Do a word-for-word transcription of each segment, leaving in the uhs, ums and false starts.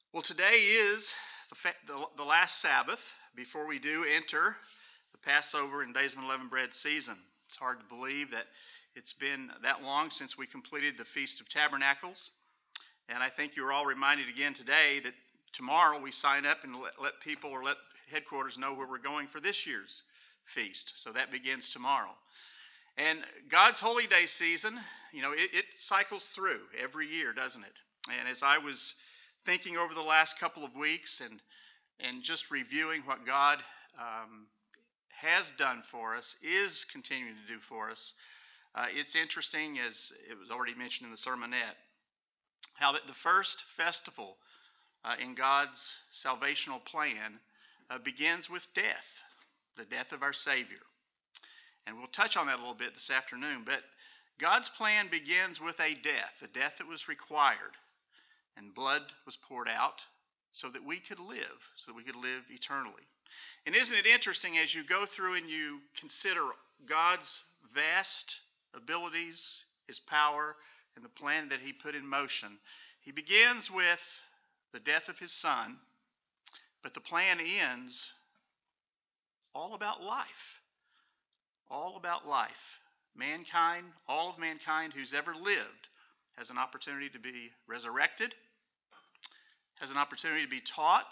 Well, today is the, fa- the, the last Sabbath before we do enter the Passover and Days of Unleavened Bread season. It's hard to believe that it's been that long since we completed the Feast of Tabernacles. And I think you're all reminded again today that tomorrow we sign up and let, let people or let headquarters know where we're going for this year's feast. So that begins tomorrow. And God's Holy Day season, you know, it, it cycles through every year, doesn't it? And as I was thinking over the last couple of weeks and and just reviewing what God um, has done for us, is continuing to do for us, uh, it's interesting, as it was already mentioned in the sermonette, how that the first festival uh, in God's salvational plan uh, begins with death, the death of our Savior. And we'll touch on that a little bit this afternoon, but God's plan begins with a death, a death that was required. And blood was poured out so that we could live, so that we could live eternally. And isn't it interesting as you go through and you consider God's vast abilities, His power, and the plan that He put in motion? He begins with the death of His Son, but the plan ends all about life. All about life. Mankind, all of mankind who's ever lived, has an opportunity to be resurrected, has an opportunity to be taught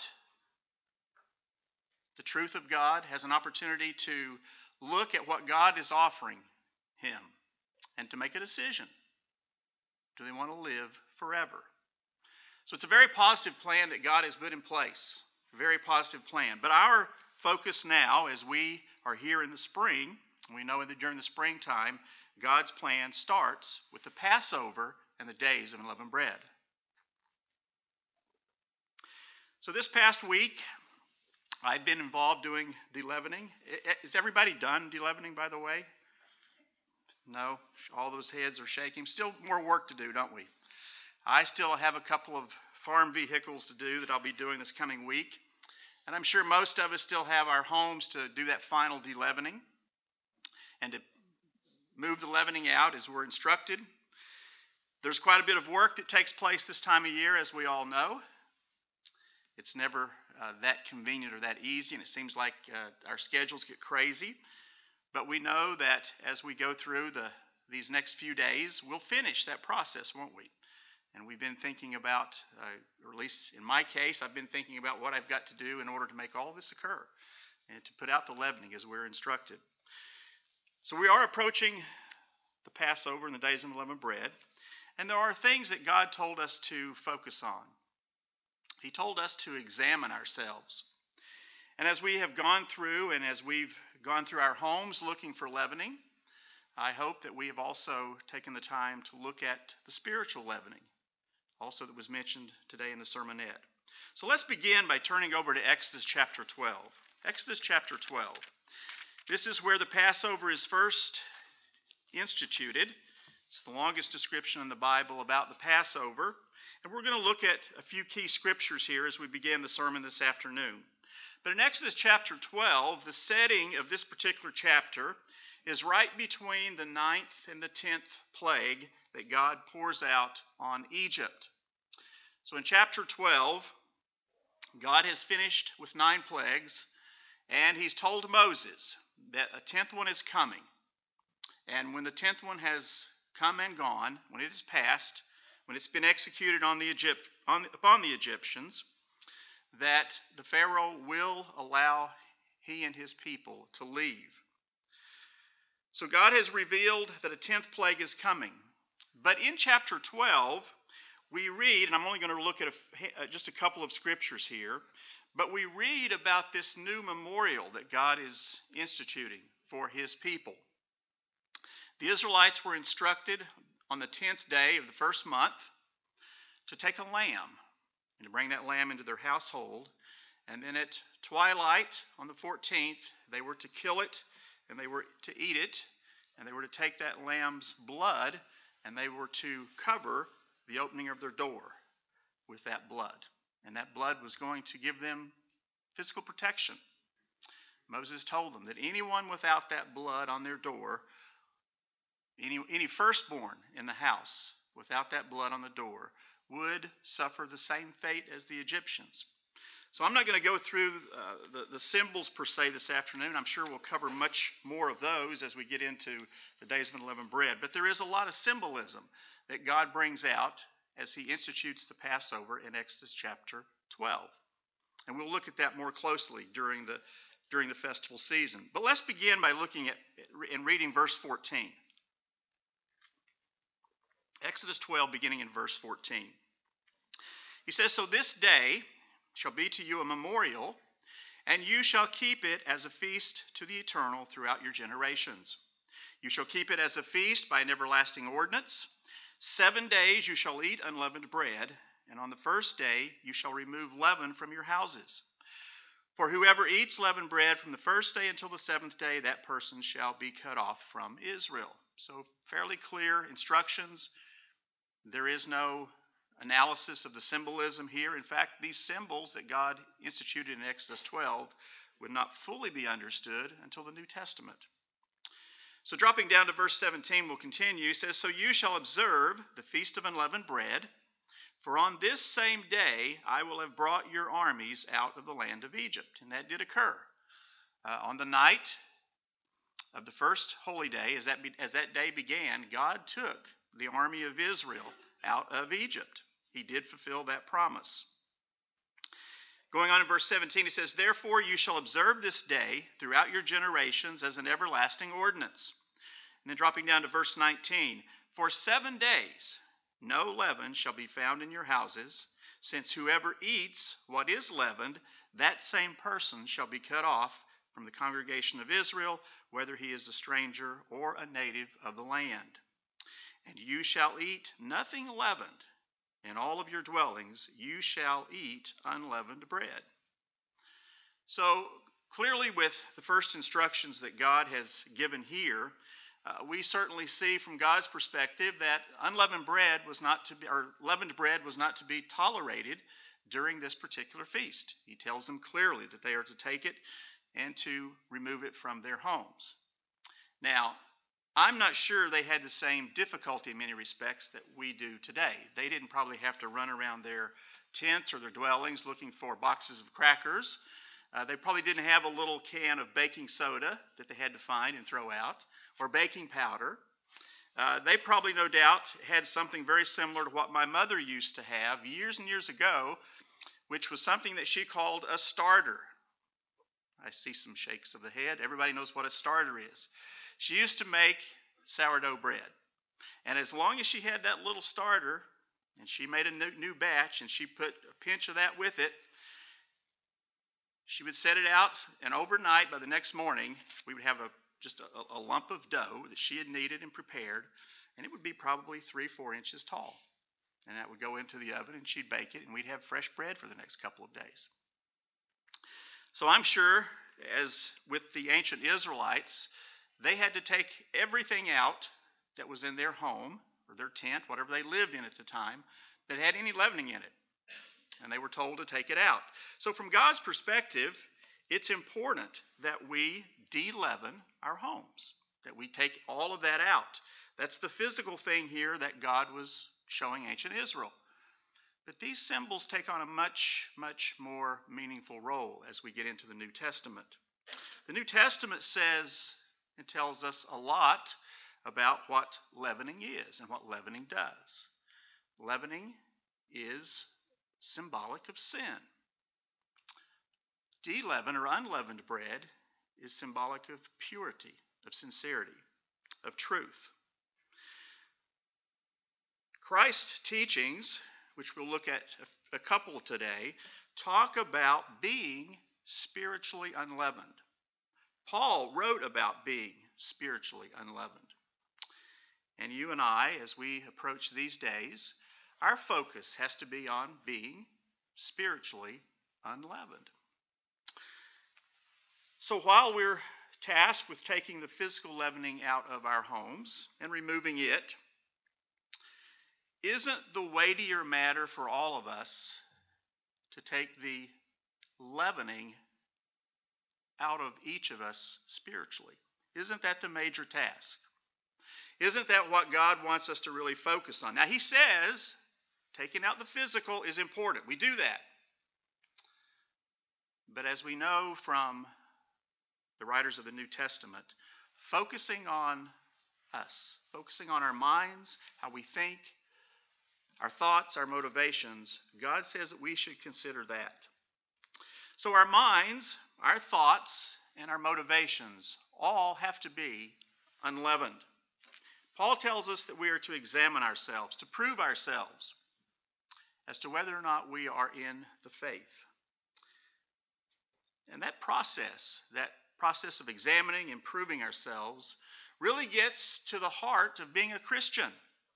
the truth of God, has an opportunity to look at what God is offering him and to make a decision. Do they want to live forever? So it's a very positive plan that God has put in place. A very positive plan. But our focus now, as we are here in the spring, we know that during the springtime, God's plan starts with the Passover and the Days of Unleavened Bread. So this past week, I've been involved doing deleavening. Is everybody done deleavening, by the way? No? All those heads are shaking. Still more work to do, don't we? I still have a couple of farm vehicles to do that I'll be doing this coming week. And I'm sure most of us still have our homes to do that final deleavening and to move the leavening out as we're instructed. There's quite a bit of work that takes place this time of year, as we all know. It's never uh, that convenient or that easy, and it seems like uh, our schedules get crazy. But we know that as we go through the these next few days, we'll finish that process, won't we? And we've been thinking about, uh, or at least in my case, I've been thinking about what I've got to do in order to make all this occur and to put out the leavening as we're instructed. So we are approaching the Passover and the Days of Unleavened Bread, and there are things that God told us to focus on. He told us to examine ourselves. And as we have gone through and as we've gone through our homes looking for leavening, I hope that we have also taken the time to look at the spiritual leavening, also that was mentioned today in the sermonette. So let's begin by turning over to Exodus chapter twelve. Exodus chapter twelve. This is where the Passover is first instituted. It's the longest description in the Bible about the Passover. And we're going to look at a few key scriptures here as we begin the sermon this afternoon. But in Exodus chapter twelve, the setting of this particular chapter is right between the ninth and the tenth plague that God pours out on Egypt. So in chapter twelve, God has finished with nine plagues, and he's told Moses that a tenth one is coming. And when the tenth one has come and gone, when it is passed, when it's been executed on the Egypt, on, upon the Egyptians, that the Pharaoh will allow he and his people to leave. So God has revealed that a tenth plague is coming. But in chapter twelve, we read, and I'm only going to look at a, just a couple of scriptures here, but we read about this new memorial that God is instituting for his people. The Israelites were instructed on the tenth day of the first month to take a lamb and to bring that lamb into their household. And then at twilight on the fourteenth, they were to kill it and they were to eat it. And they were to take that lamb's blood and they were to cover the opening of their door with that blood. And that blood was going to give them physical protection. Moses told them that anyone without that blood on their door, Any, any firstborn in the house without that blood on the door would suffer the same fate as the Egyptians. So I'm not going to go through uh, the, the symbols per se this afternoon. I'm sure we'll cover much more of those as we get into the days of unleavened bread. But there is a lot of symbolism that God brings out as he institutes the Passover in Exodus chapter twelve. And we'll look at that more closely during the, during the festival season. But let's begin by looking at and reading verse fourteen. Exodus twelve, beginning in verse fourteen. He says, "So this day shall be to you a memorial, and you shall keep it as a feast to the Eternal throughout your generations. You shall keep it as a feast by an everlasting ordinance. Seven days you shall eat unleavened bread, and on the first day you shall remove leaven from your houses. For whoever eats leavened bread from the first day until the seventh day, that person shall be cut off from Israel." So fairly clear instructions. There is no analysis of the symbolism here. In fact, these symbols that God instituted in Exodus twelve would not fully be understood until the New Testament. So dropping down to verse seventeen, we'll continue. He says, "So you shall observe the feast of unleavened bread, for on this same day I will have brought your armies out of the land of Egypt." And that did occur. Uh, on the night of the first holy day, as that, be, as that day began, God took the army of Israel out of Egypt. He did fulfill that promise. Going on in verse seventeen, he says, "Therefore you shall observe this day throughout your generations as an everlasting ordinance." And then dropping down to verse nineteen, "For seven days no leaven shall be found in your houses, since whoever eats what is leavened, that same person shall be cut off from the congregation of Israel, whether he is a stranger or a native of the land. And you shall eat nothing leavened. In all of your dwellings you shall eat unleavened bread." So clearly, with the first instructions that God has given here, uh, we certainly see from God's perspective that unleavened bread was not to be, or leavened bread was not to be tolerated during this particular feast. He tells them clearly that they are to take it and to remove it from their homes. Now, I'm not sure they had the same difficulty in many respects that we do today. They didn't probably have to run around their tents or their dwellings looking for boxes of crackers. Uh, they probably didn't have a little can of baking soda that they had to find and throw out, or baking powder. Uh, they probably, no doubt, had something very similar to what my mother used to have years and years ago, which was something that she called a starter. I see some shakes of the head. Everybody knows what a starter is. She used to make sourdough bread. And as long as she had that little starter, and she made a new, new batch, and she put a pinch of that with it, she would set it out, and overnight, by the next morning, we would have a just a, a lump of dough that she had kneaded and prepared, and it would be probably three, four inches tall. And that would go into the oven, and she'd bake it, and we'd have fresh bread for the next couple of days. So I'm sure, as with the ancient Israelites, they had to take everything out that was in their home or their tent, whatever they lived in at the time, that had any leavening in it. And they were told to take it out. So from God's perspective, it's important that we de-leaven our homes, that we take all of that out. That's the physical thing here that God was showing ancient Israel. But these symbols take on a much, much more meaningful role as we get into the New Testament. The New Testament says and tells us a lot about what leavening is and what leavening does. Leavening is symbolic of sin. De-leavened or unleavened bread is symbolic of purity, of sincerity, of truth. Christ's teachings, which we'll look at a couple today, talk about being spiritually unleavened. Paul wrote about being spiritually unleavened. And you and I, as we approach these days, our focus has to be on being spiritually unleavened. So while we're tasked with taking the physical leavening out of our homes and removing it, isn't the weightier matter for all of us to take the leavening out of each of us spiritually? Isn't that the major task? Isn't that what God wants us to really focus on? Now, he says Taking out the physical is important. We do that. But as we know from the writers of the New Testament, focusing on us, focusing on our minds, how we think, our thoughts, our motivations, God says that we should consider that. So our minds, our thoughts, and our motivations all have to be unleavened. Paul tells us that we are to examine ourselves, to prove ourselves as to whether or not we are in the faith. And that process, that process of examining and proving ourselves, really gets to the heart of being a Christian.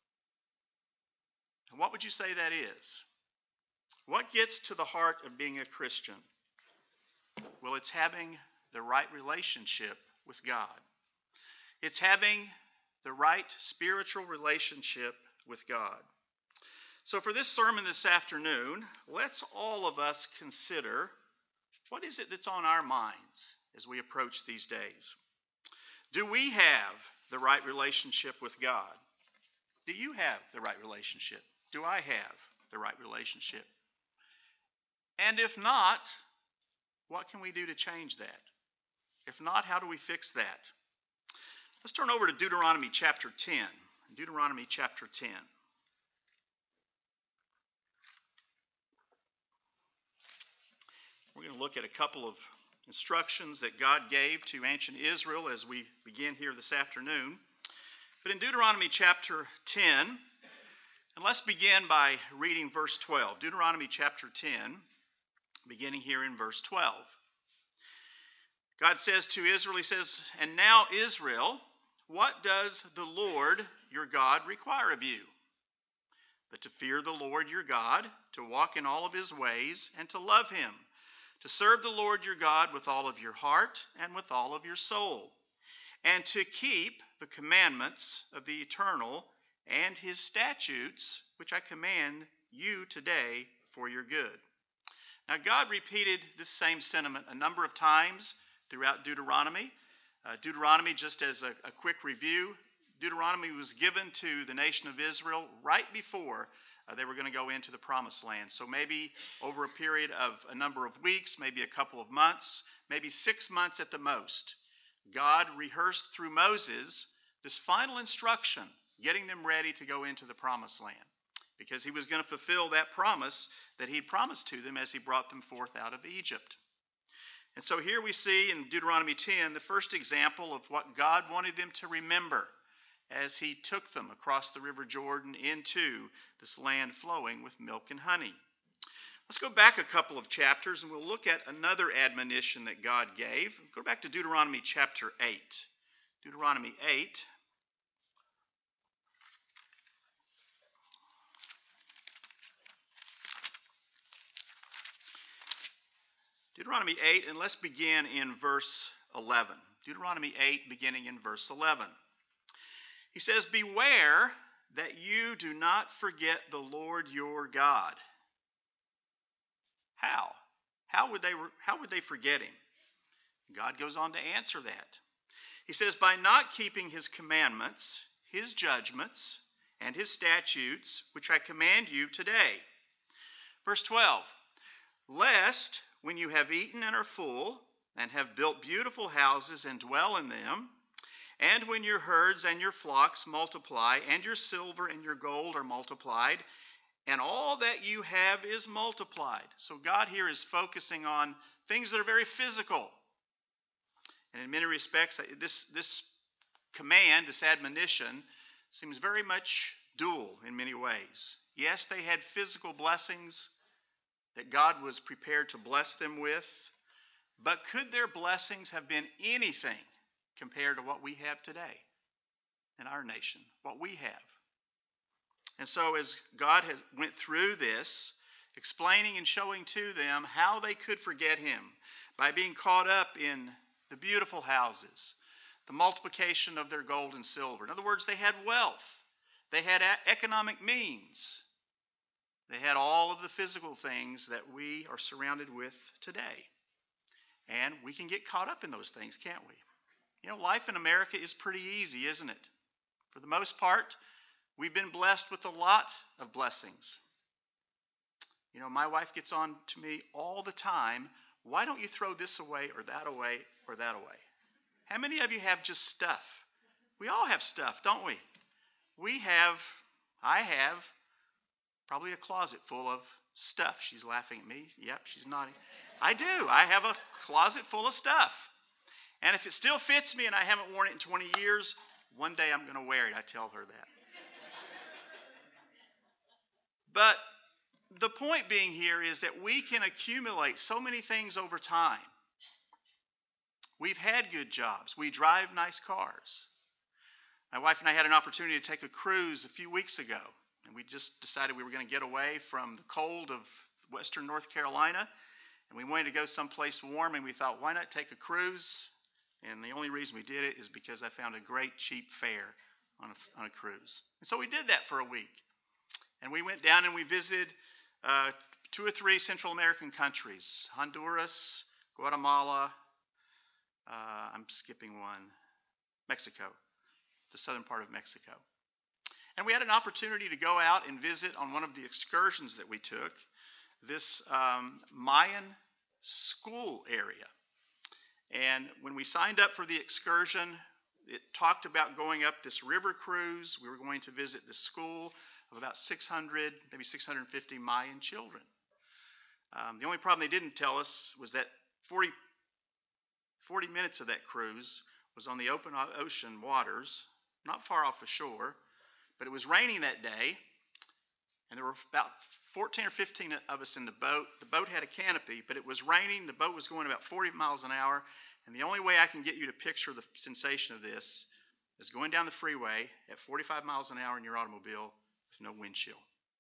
And what would you say that is? What gets to the heart of being a Christian? Well, it's having the right relationship with God. It's having the right spiritual relationship with God. So for this sermon this afternoon, let's all of us consider, what is it that's on our minds as we approach these days? Do we have the right relationship with God? Do you have the right relationship? Do I have the right relationship? And if not, what can we do to change that? If not, how do we fix that? Let's turn over to Deuteronomy chapter ten. Deuteronomy chapter ten. We're going to look at a couple of instructions that God gave to ancient Israel as we begin here this afternoon. But in Deuteronomy chapter ten, and let's begin by reading verse twelve. Deuteronomy chapter ten, beginning here in verse twelve. God says to Israel, he says, "And now, Israel, what does the Lord your God require of you? But to fear the Lord your God, to walk in all of his ways, and to love him, to serve the Lord your God with all of your heart and with all of your soul, and to keep the commandments of the Eternal and his statutes, which I command you today for your good." Now, God repeated this same sentiment a number of times throughout Deuteronomy. Uh, Deuteronomy, just as a, a quick review, Deuteronomy was given to the nation of Israel right before uh, they were going to go into the promised land. So maybe over a period of a number of weeks, maybe a couple of months, maybe six months at the most, God rehearsed through Moses this final instruction, getting them ready to go into the promised land, because he was going to fulfill that promise that he promised to them as he brought them forth out of Egypt. And so here we see in Deuteronomy ten the first example of what God wanted them to remember as he took them across the River Jordan into this land flowing with milk and honey. Let's go back a couple of chapters and we'll look at another admonition that God gave. Go back to Deuteronomy chapter eight. Deuteronomy eight. Deuteronomy eight, and let's begin in verse eleven. Deuteronomy eight, beginning in verse eleven. He says, "Beware that you do not forget the Lord your God." How? How would they, how would they forget him? God goes on to answer that. He says, "By not keeping his commandments, his judgments, and his statutes, which I command you today." Verse twelve, "Lest when you have eaten and are full, and have built beautiful houses and dwell in them, and when your herds and your flocks multiply, and your silver and your gold are multiplied, and all that you have is multiplied." So God here is focusing on things that are very physical. And in many respects, this, this command, this admonition, seems very much dual in many ways. Yes, they had physical blessings that God was prepared to bless them with, but could their blessings have been anything compared to what we have today in our nation, what we have? And so as God has went through this, explaining and showing to them how they could forget him by being caught up in the beautiful houses, the multiplication of their gold and silver. In other words, they had wealth. They had economic means. They had all of the physical things that we are surrounded with today. And we can get caught up in those things, can't we? You know, life in America is pretty easy, isn't it? For the most part, we've been blessed with a lot of blessings. You know, my wife gets on to me all the time. Why don't you throw this away or that away or that away? How many of you have just stuff? We all have stuff, don't we? We have, I have, probably a closet full of stuff. She's laughing at me. Yep, she's nodding. I do. I have a closet full of stuff. And if it still fits me and I haven't worn it in twenty years, one day I'm going to wear it. I tell her that. But the point being here is that we can accumulate so many things over time. We've had good jobs. We drive nice cars. My wife and I had an opportunity to take a cruise a few weeks ago. And we just decided we were going to get away from the cold of western North Carolina. And we wanted to go someplace warm. And we thought, why not take a cruise? And the only reason we did it is because I found a great cheap fare on a, on a cruise. And so we did that for a week. And we went down and we visited uh, two or three Central American countries. Honduras, Guatemala, uh, I'm skipping one, Mexico, the southern part of Mexico. And we had an opportunity to go out and visit on one of the excursions that we took, this um, Mayan school area. And when we signed up for the excursion, it talked about going up this river cruise. We were going to visit this school of about six hundred, maybe six hundred fifty Mayan children. Um, the only problem they didn't tell us was that forty, forty minutes of that cruise was on the open ocean waters, not far off the shore, but it was raining that day, and there were about fourteen or fifteen of us in the boat. The boat had a canopy, but it was raining. The boat was going about forty miles an hour, and the only way I can get you to picture the sensation of this is going down the freeway at forty-five miles an hour in your automobile with no windshield.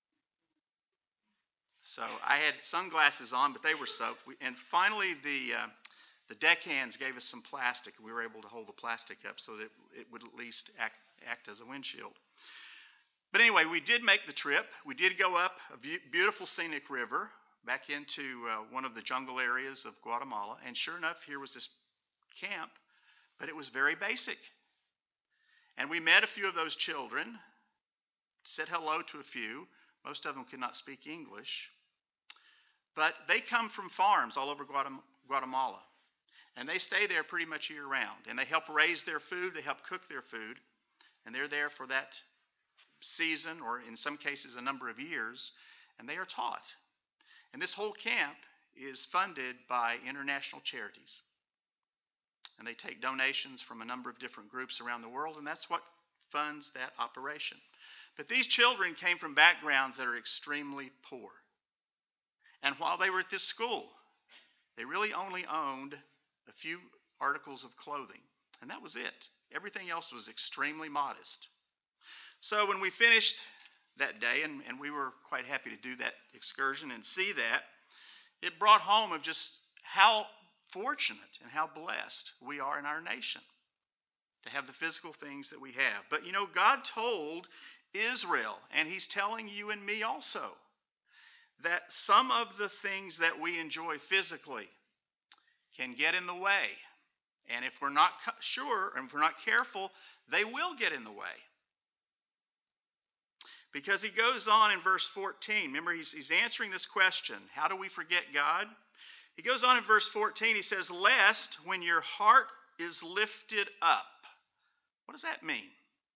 So I had sunglasses on, but they were soaked. We, and finally, the uh, the deckhands gave us some plastic, and we were able to hold the plastic up so that it would at least act, act as a windshield. But anyway, we did make the trip. We did go up a beautiful scenic river back into uh, one of the jungle areas of Guatemala. And sure enough, here was this camp, but it was very basic. And we met a few of those children, said hello to a few. Most of them could not speak English. But they come from farms all over Guatemala. And they stay there pretty much year round. And they help raise their food. They help cook their food. And they're there for that season, or in some cases a number of years, and they are taught. And this whole camp is funded by international charities. And they take donations from a number of different groups around the world, and that's what funds that operation. But these children came from backgrounds that are extremely poor. And while they were at this school, they really only owned a few articles of clothing, and that was it. Everything else was extremely modest. So when we finished that day, and, and we were quite happy to do that excursion and see that, it brought home of just how fortunate and how blessed we are in our nation to have the physical things that we have. But you know, God told Israel, and He's telling you and me also, that some of the things that we enjoy physically can get in the way. And if we're not sure, and if we're not careful, they will get in the way. Because he goes on in verse fourteen. Remember, he's, he's answering this question. How do we forget God? He goes on in verse fourteen. He says, lest when your heart is lifted up. What does that mean?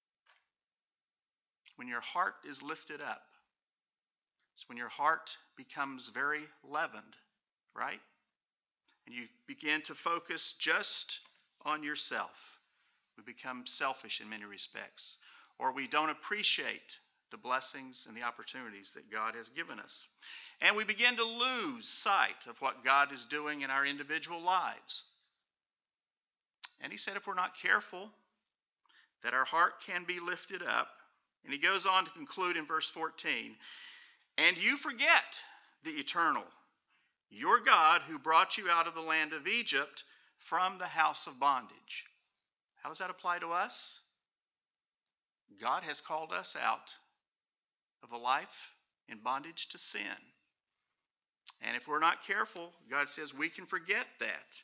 When your heart is lifted up. It's when your heart becomes very leavened, right? And you begin to focus just on yourself. We become selfish in many respects. Or we don't appreciate the blessings and the opportunities that God has given us. And we begin to lose sight of what God is doing in our individual lives. And he said if we're not careful, that our heart can be lifted up. And he goes on to conclude in verse fourteen, and you forget the eternal, your God who brought you out of the land of Egypt from the house of bondage. How does that apply to us? God has called us out of a life in bondage to sin. And if we're not careful, God says we can forget that.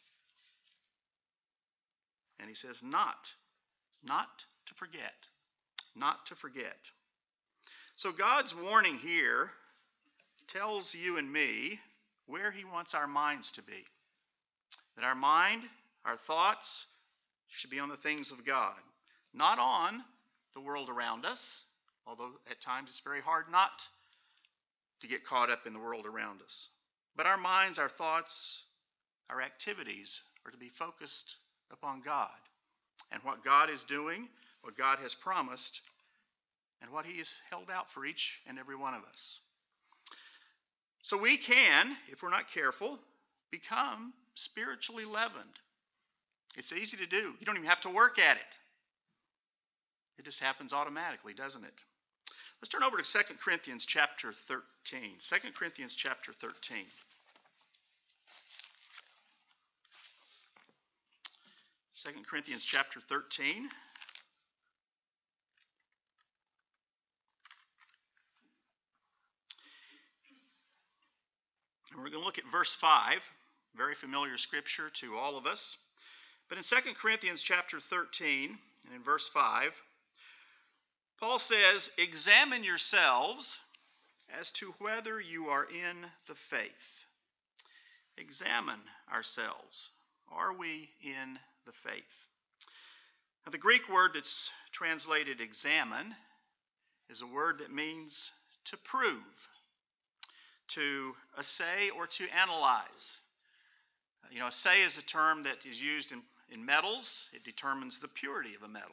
And he says not, not to forget, not to forget. So God's warning here tells you and me where he wants our minds to be. That our mind, our thoughts, should be on the things of God, not on the world around us, although at times it's very hard not to get caught up in the world around us. But our minds, our thoughts, our activities are to be focused upon God and what God is doing, what God has promised, and what he has held out for each and every one of us. So we can, if we're not careful, become spiritually leavened. It's easy to do. You don't even have to work at it. It just happens automatically, doesn't it? Let's turn over to Second Corinthians chapter thirteen. Second Corinthians chapter thirteen. Second Corinthians chapter thirteen. And we're going to look at verse five, very familiar scripture to all of us. But in Second Corinthians chapter thirteen, and in verse five, Paul says, "Examine yourselves as to whether you are in the faith." Examine ourselves. Are we in the faith? Now, the Greek word that's translated examine is a word that means to prove, to assay, or to analyze. You know, assay is a term that is used in, in metals. It determines the purity of a metal.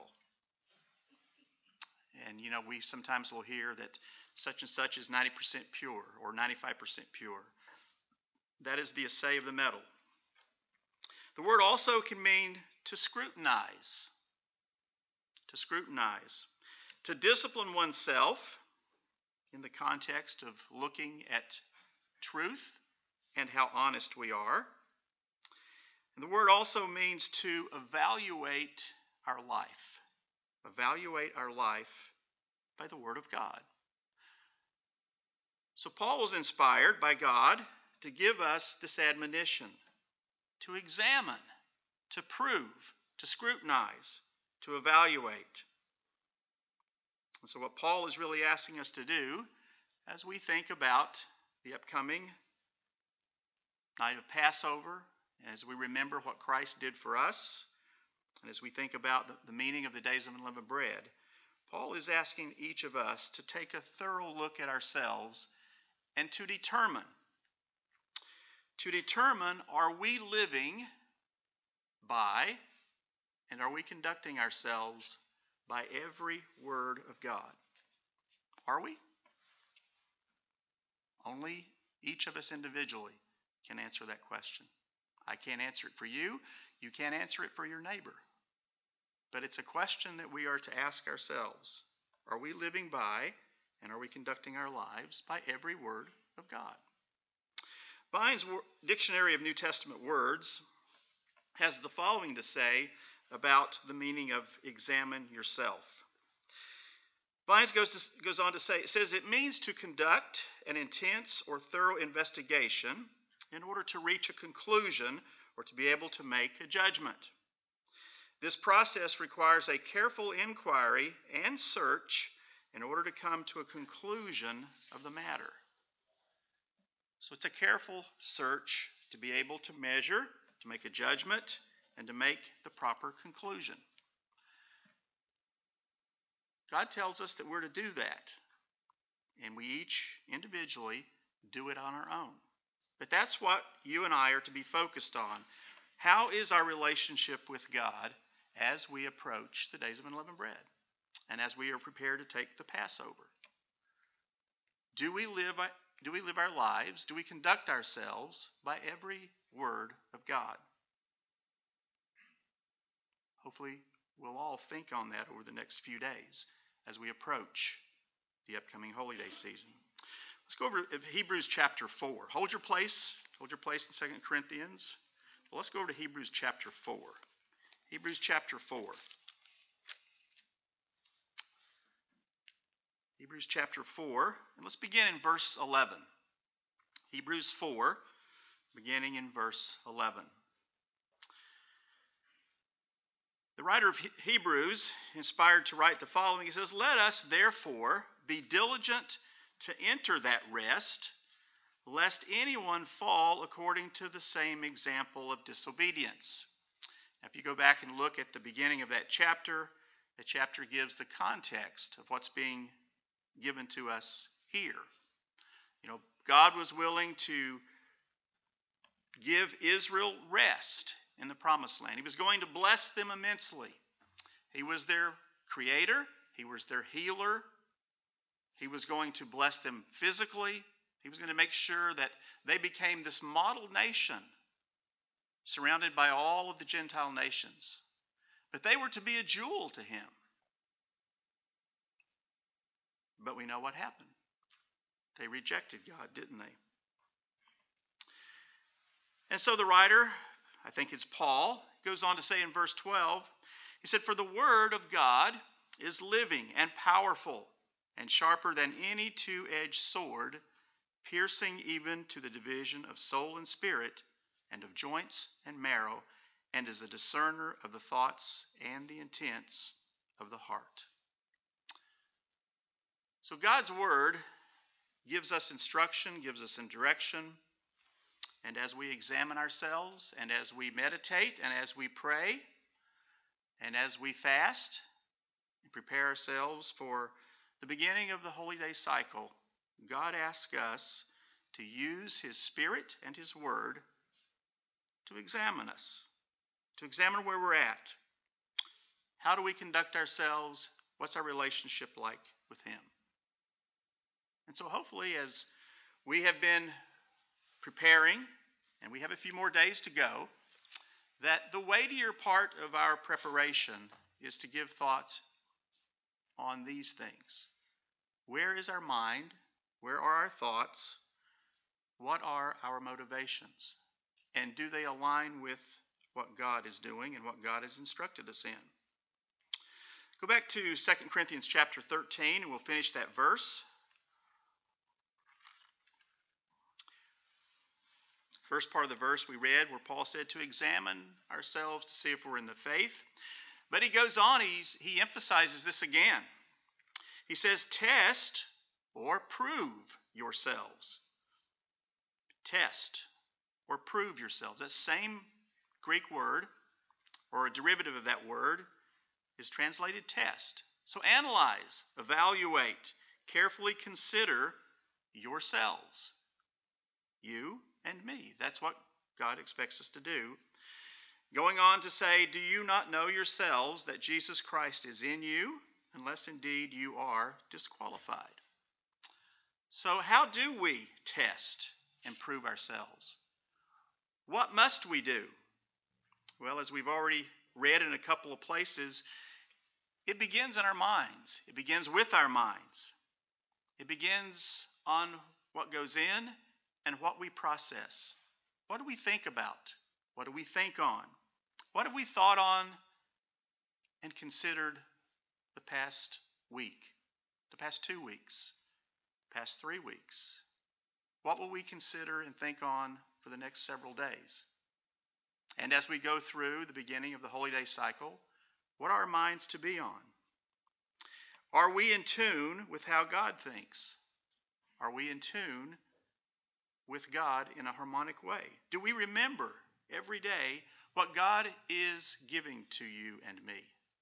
And, you know, we sometimes will hear that such and such is ninety percent pure or ninety-five percent pure. That is the assay of the metal. The word also can mean to scrutinize. To scrutinize. To discipline oneself in the context of looking at truth and how honest we are. And the word also means to evaluate our life. Evaluate our life by the Word of God. So Paul was inspired by God to give us this admonition, to examine, to prove, to scrutinize, to evaluate. And so what Paul is really asking us to do as we think about the upcoming night of Passover, as we remember what Christ did for us, and as we think about the, the meaning of the days of unleavened bread, Paul is asking each of us to take a thorough look at ourselves and to determine, to determine, are we living by and are we conducting ourselves by every word of God? Are we? Only each of us individually can answer that question. I can't answer it for you. You can't answer it for your neighbor. But it's a question that we are to ask ourselves. Are we living by and are we conducting our lives by every word of God? Vine's Dictionary of New Testament Words has the following to say about the meaning of examine yourself. Vines goes, to, goes on to say, it says it means to conduct an intense or thorough investigation in order to reach a conclusion or to be able to make a judgment. This process requires a careful inquiry and search in order to come to a conclusion of the matter. So it's a careful search to be able to measure, to make a judgment, and to make the proper conclusion. God tells us that we're to do that, and we each individually do it on our own. But that's what you and I are to be focused on. How is our relationship with God as we approach the days of unleavened bread and as we are prepared to take the Passover? Do we live, do we live our lives, do we conduct ourselves by every word of God? Hopefully we'll all think on that over the next few days as we approach the upcoming Holy Day season. Let's go over to Hebrews chapter four. Hold your place. Hold your place in Second Corinthians. Well, let's go over to Hebrews chapter four. Hebrews chapter four. Hebrews chapter four. And let's begin in verse eleven. Hebrews four, beginning in verse eleven. The writer of Hebrews, inspired to write the following, he says, "Let us therefore be diligent to enter that rest, lest anyone fall according to the same example of disobedience. Now, if you go back and look at the beginning of that chapter, the chapter gives the context of what's being given to us here. You know, God was willing to give Israel rest in the promised land. He was going to bless them immensely. He was their creator. He was their healer. He was going to bless them physically. He was going to make sure that they became this model nation surrounded by all of the Gentile nations. But they were to be a jewel to him. But we know what happened. They rejected God, didn't they? And so the writer, I think it's Paul, goes on to say in verse twelve, he said, "For the word of God is living and powerful and sharper than any two-edged sword, piercing even to the division of soul and spirit and of joints and marrow, and is a discerner of the thoughts and the intents of the heart." So God's word gives us instruction, gives us direction, and as we examine ourselves, and as we meditate, and as we pray, and as we fast, and prepare ourselves for the beginning of the Holy Day cycle, God asks us to use His Spirit and His Word to examine us, to examine where we're at. How do we conduct ourselves? What's our relationship like with Him? And so hopefully, as we have been preparing, and we have a few more days to go, that the weightier part of our preparation is to give thought on these things. Where is our mind? Where are our thoughts? What are our motivations? And do they align with what God is doing and what God has instructed us in? Go back to Second Corinthians chapter thirteen, and we'll finish that verse. First part of the verse we read where Paul said to examine ourselves to see if we're in the faith. But he goes on, he's, he emphasizes this again. He says, test or prove yourselves. Test or prove yourselves. That same Greek word, or a derivative of that word, is translated test. So analyze, evaluate, carefully consider yourselves. You and me. That's what God expects us to do. Going on to say, do you not know yourselves that Jesus Christ is in you, unless indeed you are disqualified? So how do we test and prove ourselves? What must we do? Well, as we've already read in a couple of places, it begins in our minds. It begins with our minds. It begins on what goes in and what we process. What do we think about? What do we think on? What have we thought on and considered the past week, the past two weeks, the past three weeks? What will we consider and think on for the next several days? And as we go through the beginning of the Holy Day cycle, what are our minds to be on? Are we in tune with how God thinks? Are we in tune with God in a harmonic way? Do we remember every day what God is giving to you and me?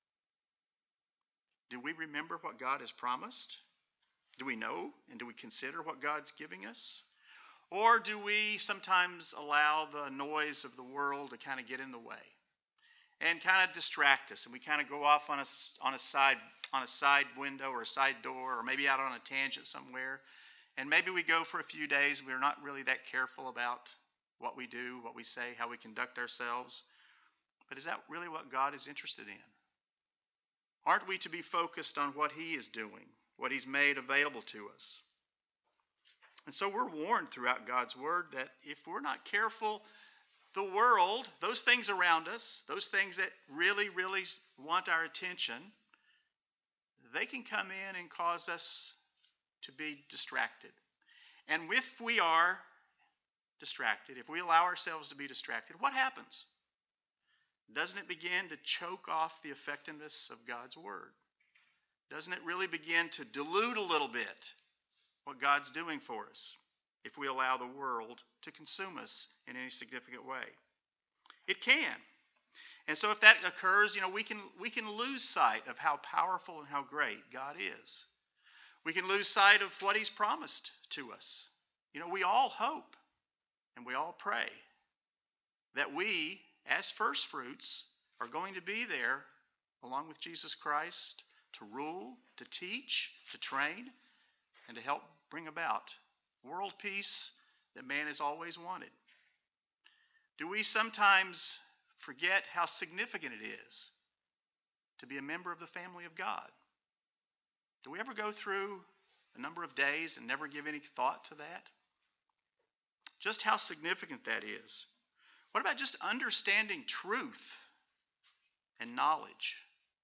Do we remember what God has promised? Do we know and do we consider what God's giving us? Or do we sometimes allow the noise of the world to kind of get in the way and kind of distract us, and we kind of go off on a, on a side on a side window or a side door, or maybe out on a tangent somewhere? And maybe we go for a few days, we're not really that careful about what we do, what we say, how we conduct ourselves. But is that really what God is interested in? Aren't we to be focused on what He is doing, what He's made available to us? And so we're warned throughout God's Word that if we're not careful, the world, those things around us, those things that really, really want our attention, they can come in and cause us to be distracted. And if we are distracted, if we allow ourselves to be distracted, what happens? Doesn't it begin to choke off the effectiveness of God's Word? Doesn't it really begin to dilute a little bit what God's doing for us? if we allow the world to consume us in any significant way. It can. And so if that occurs, you know, we can we can lose sight of how powerful and how great God is. We can lose sight of what he's promised to us. You know, we all hope and we all pray that we, as first fruits, are going to be there along with Jesus Christ to rule, to teach, to train, and to help bring about world peace that man has always wanted. Do we sometimes forget how significant it is to be a member of the family of God? Do we ever go through a number of days and never give any thought to that? Just how significant that is. What about just understanding truth and knowledge?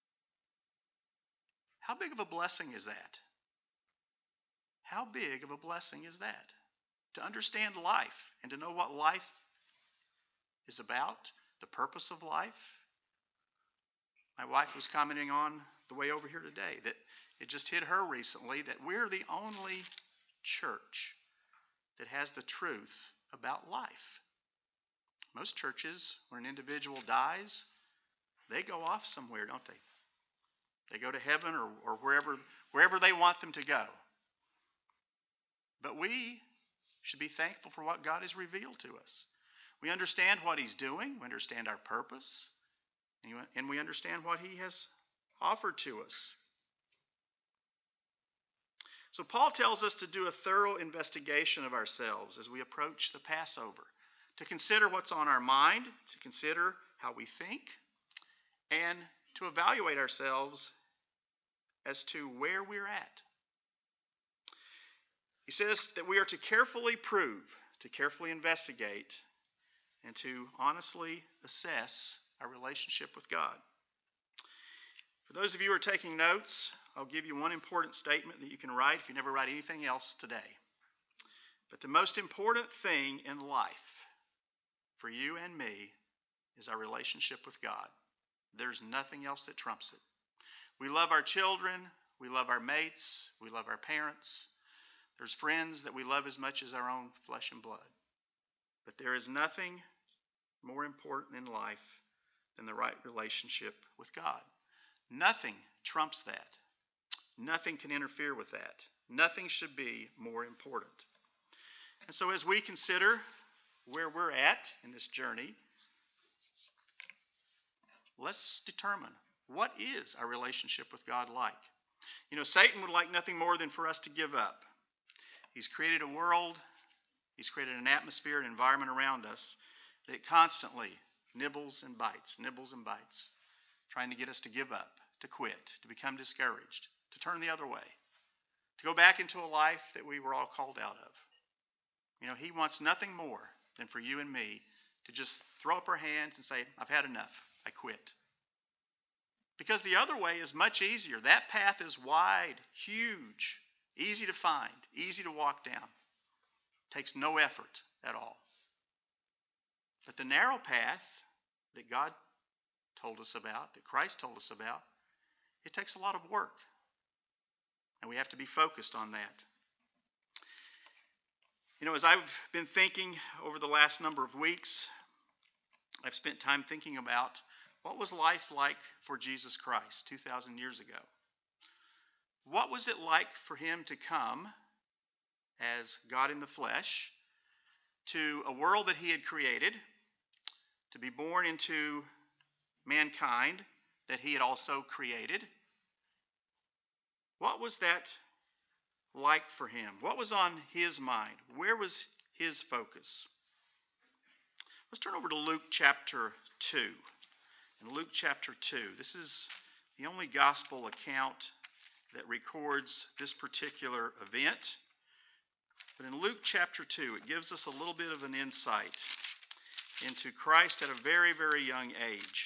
How big of a blessing is that? How big of a blessing is that? To understand life and to know what life is about, the purpose of life. My wife was commenting on the way over here today that it just hit her recently that we're the only church that has the truth about life. Most churches, when an individual dies, they go off somewhere, don't they? They go to heaven or, or wherever, wherever they want them to go. But we should be thankful for what God has revealed to us. We understand what he's doing. We understand our purpose. And we understand what he has offered to us. So Paul tells us to do a thorough investigation of ourselves as we approach the Passover, to consider what's on our mind, to consider how we think, and to evaluate ourselves as to where we're at. He says that we are to carefully prove, to carefully investigate, and to honestly assess our relationship with God. For those of you who are taking notes, I'll give you one important statement that you can write if you never write anything else today. But the most important thing in life for you and me is our relationship with God. There's nothing else that trumps it. We love our children, we love our mates, we love our parents. There's friends that we love as much as our own flesh and blood. But there is nothing more important in life than the right relationship with God. Nothing trumps that. Nothing can interfere with that. Nothing should be more important. And so as we consider where we're at in this journey, let's determine, what is our relationship with God like? You know, Satan would like nothing more than for us to give up. He's created a world, he's created an atmosphere, an environment around us that constantly nibbles and bites, nibbles and bites, trying to get us to give up, to quit, to become discouraged, to turn the other way, to go back into a life that we were all called out of. You know, he wants nothing more than for you and me to just throw up our hands and say, I've had enough, I quit. Because the other way is much easier. That path is wide, huge, easy to find, easy to walk down. Takes no effort at all. But the narrow path that God told us about, that Christ told us about, it takes a lot of work. And we have to be focused on that. You know, as I've been thinking over the last number of weeks, I've spent time thinking about what was life like for Jesus Christ two thousand years ago. What was it like for him to come as God in the flesh to a world that he had created, to be born into mankind that he had also created? What was that like for him? What was on his mind? Where was his focus? Let's turn over to Luke chapter two. In Luke chapter two, this is the only gospel account that records this particular event. But in Luke chapter two, it gives us a little bit of an insight into Christ at a very, very young age.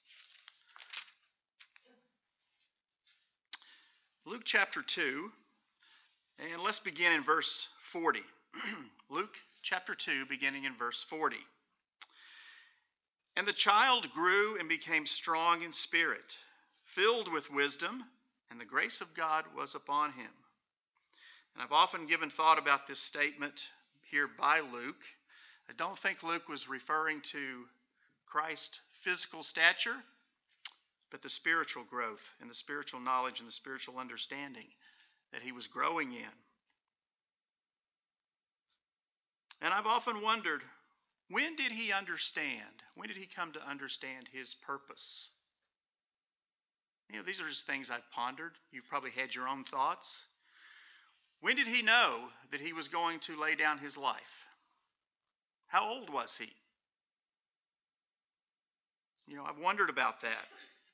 Luke chapter two, and let's begin in verse forty. Luke chapter two, beginning in verse forty. And the child grew and became strong in spirit, filled with wisdom, and the grace of God was upon him. And I've often given thought about this statement, here by Luke. I don't think Luke was referring to Christ's physical stature, but the spiritual growth and the spiritual knowledge and the spiritual understanding that he was growing in. And I've often wondered, when did he understand? When did he come to understand his purpose? You know, these are just things I've pondered. You've probably had your own thoughts. When did he know that he was going to lay down his life? How old was he? You know, I've wondered about that.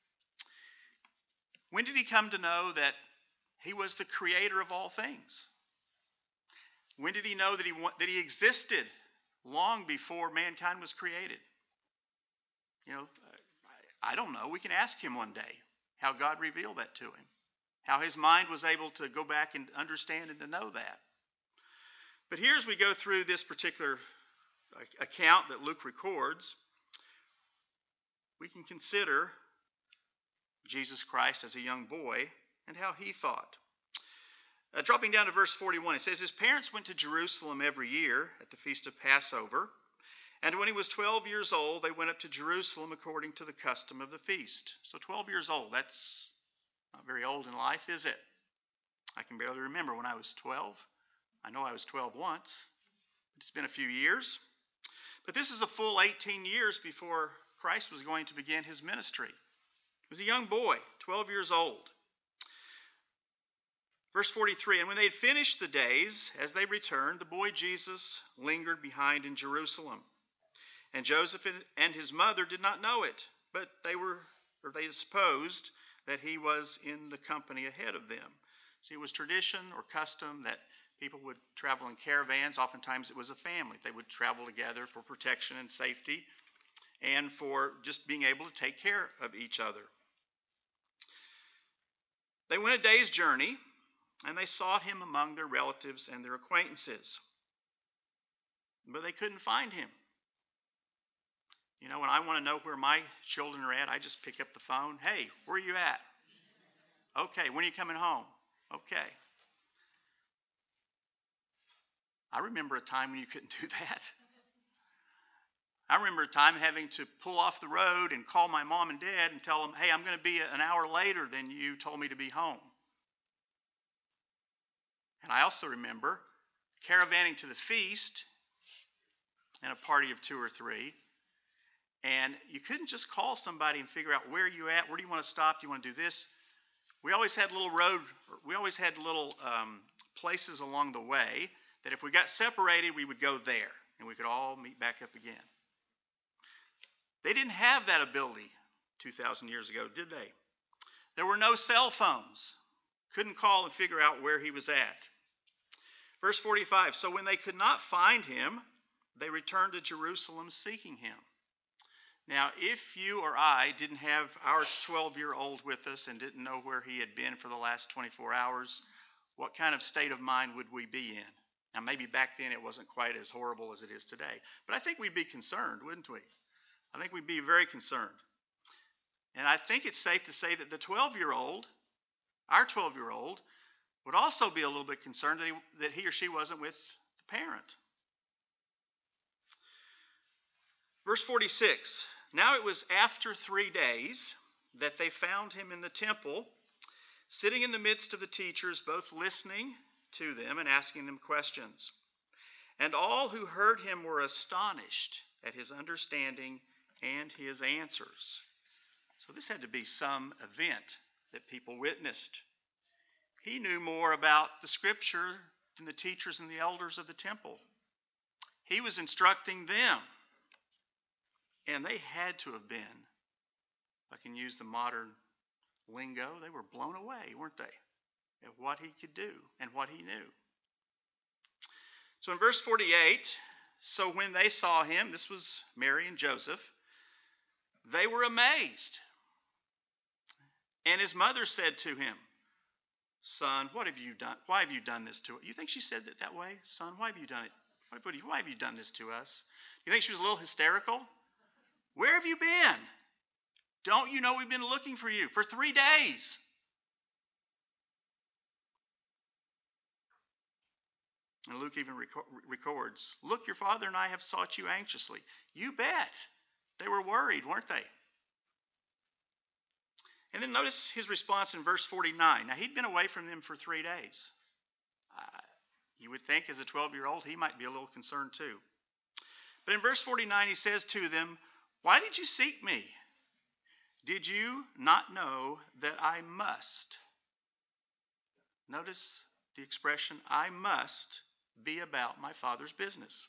When did he come to know that he was the creator of all things? When did he know that he that he existed long before mankind was created? You know, I don't know. We can ask him one day how God revealed that to him, how his mind was able to go back and understand and to know that. But here, as we go through this particular account that Luke records, we can consider Jesus Christ as a young boy and how he thought. Uh, dropping down to verse forty-one, it says, his parents went to Jerusalem every year at the feast of Passover. And when he was twelve years old, they went up to Jerusalem according to the custom of the feast. So twelve years old, that's not very old in life, is it? I can barely remember when I was twelve. I know I was twelve once. It's been a few years. But this is a full eighteen years before Christ was going to begin his ministry. He was a young boy, twelve years old. Verse forty-three, and when they had finished the days, as they returned, the boy Jesus lingered behind in Jerusalem. And Joseph and his mother did not know it, but they were, or they supposed that he was in the company ahead of them. See, it was tradition or custom that people would travel in caravans. Oftentimes it was a family. They would travel together for protection and safety and for just being able to take care of each other. They went a day's journey, and they sought him among their relatives and their acquaintances. But they couldn't find him. You know, when I want to know where my children are at, I just pick up the phone. Hey, where are you at? Okay, when are you coming home? Okay. I remember a time when you couldn't do that. I remember a time having to pull off the road and call my mom and dad and tell them, hey, I'm going to be an hour later than you told me to be home. And I also remember caravanning to the feast in a party of two or three. And you couldn't just call somebody and figure out where you at, where do you want to stop, do you want to do this? We always had little road, we always had little um, places along the way that if we got separated, we would go there and we could all meet back up again. They didn't have that ability two thousand years ago, did they? There were no cell phones. Couldn't call and figure out where he was at. Verse forty-five, so when they could not find him, they returned to Jerusalem seeking him. Now, if you or I didn't have our twelve-year-old with us and didn't know where he had been for the last twenty-four hours, what kind of state of mind would we be in? Now, maybe back then it wasn't quite as horrible as it is today, but I think we'd be concerned, wouldn't we? I think we'd be very concerned. And I think it's safe to say that the twelve-year-old, our twelve-year-old, would also be a little bit concerned that he, that he or she wasn't with the parent. Verse forty-six, now it was after three days that they found him in the temple, sitting in the midst of the teachers, both listening to them and asking them questions. And all who heard him were astonished at his understanding and his answers. So this had to be some event that people witnessed. He knew more about the scripture than the teachers and the elders of the temple. He was instructing them. And they had to have been, if I can use the modern lingo, they were blown away, weren't they, at what he could do and what he knew. So in verse forty-eight, so when they saw him, this was Mary and Joseph, they were amazed. And his mother said to him, son, what have you done? Why have you done this to us? You think she said it that way? Son, why have you done it? Why have you done this to us? You think she was a little hysterical? Where have you been? Don't you know we've been looking for you for three days? And Luke even records, "Look, your father and I have sought you anxiously." You bet. They were worried, weren't they? And then notice his response in verse forty-nine. Now, he'd been away from them for three days. Uh, you would think as a twelve-year-old, he might be a little concerned too. But in verse forty-nine, he says to them, "Why did you seek me? Did you not know that I must?" Notice the expression, "I must be about my Father's business."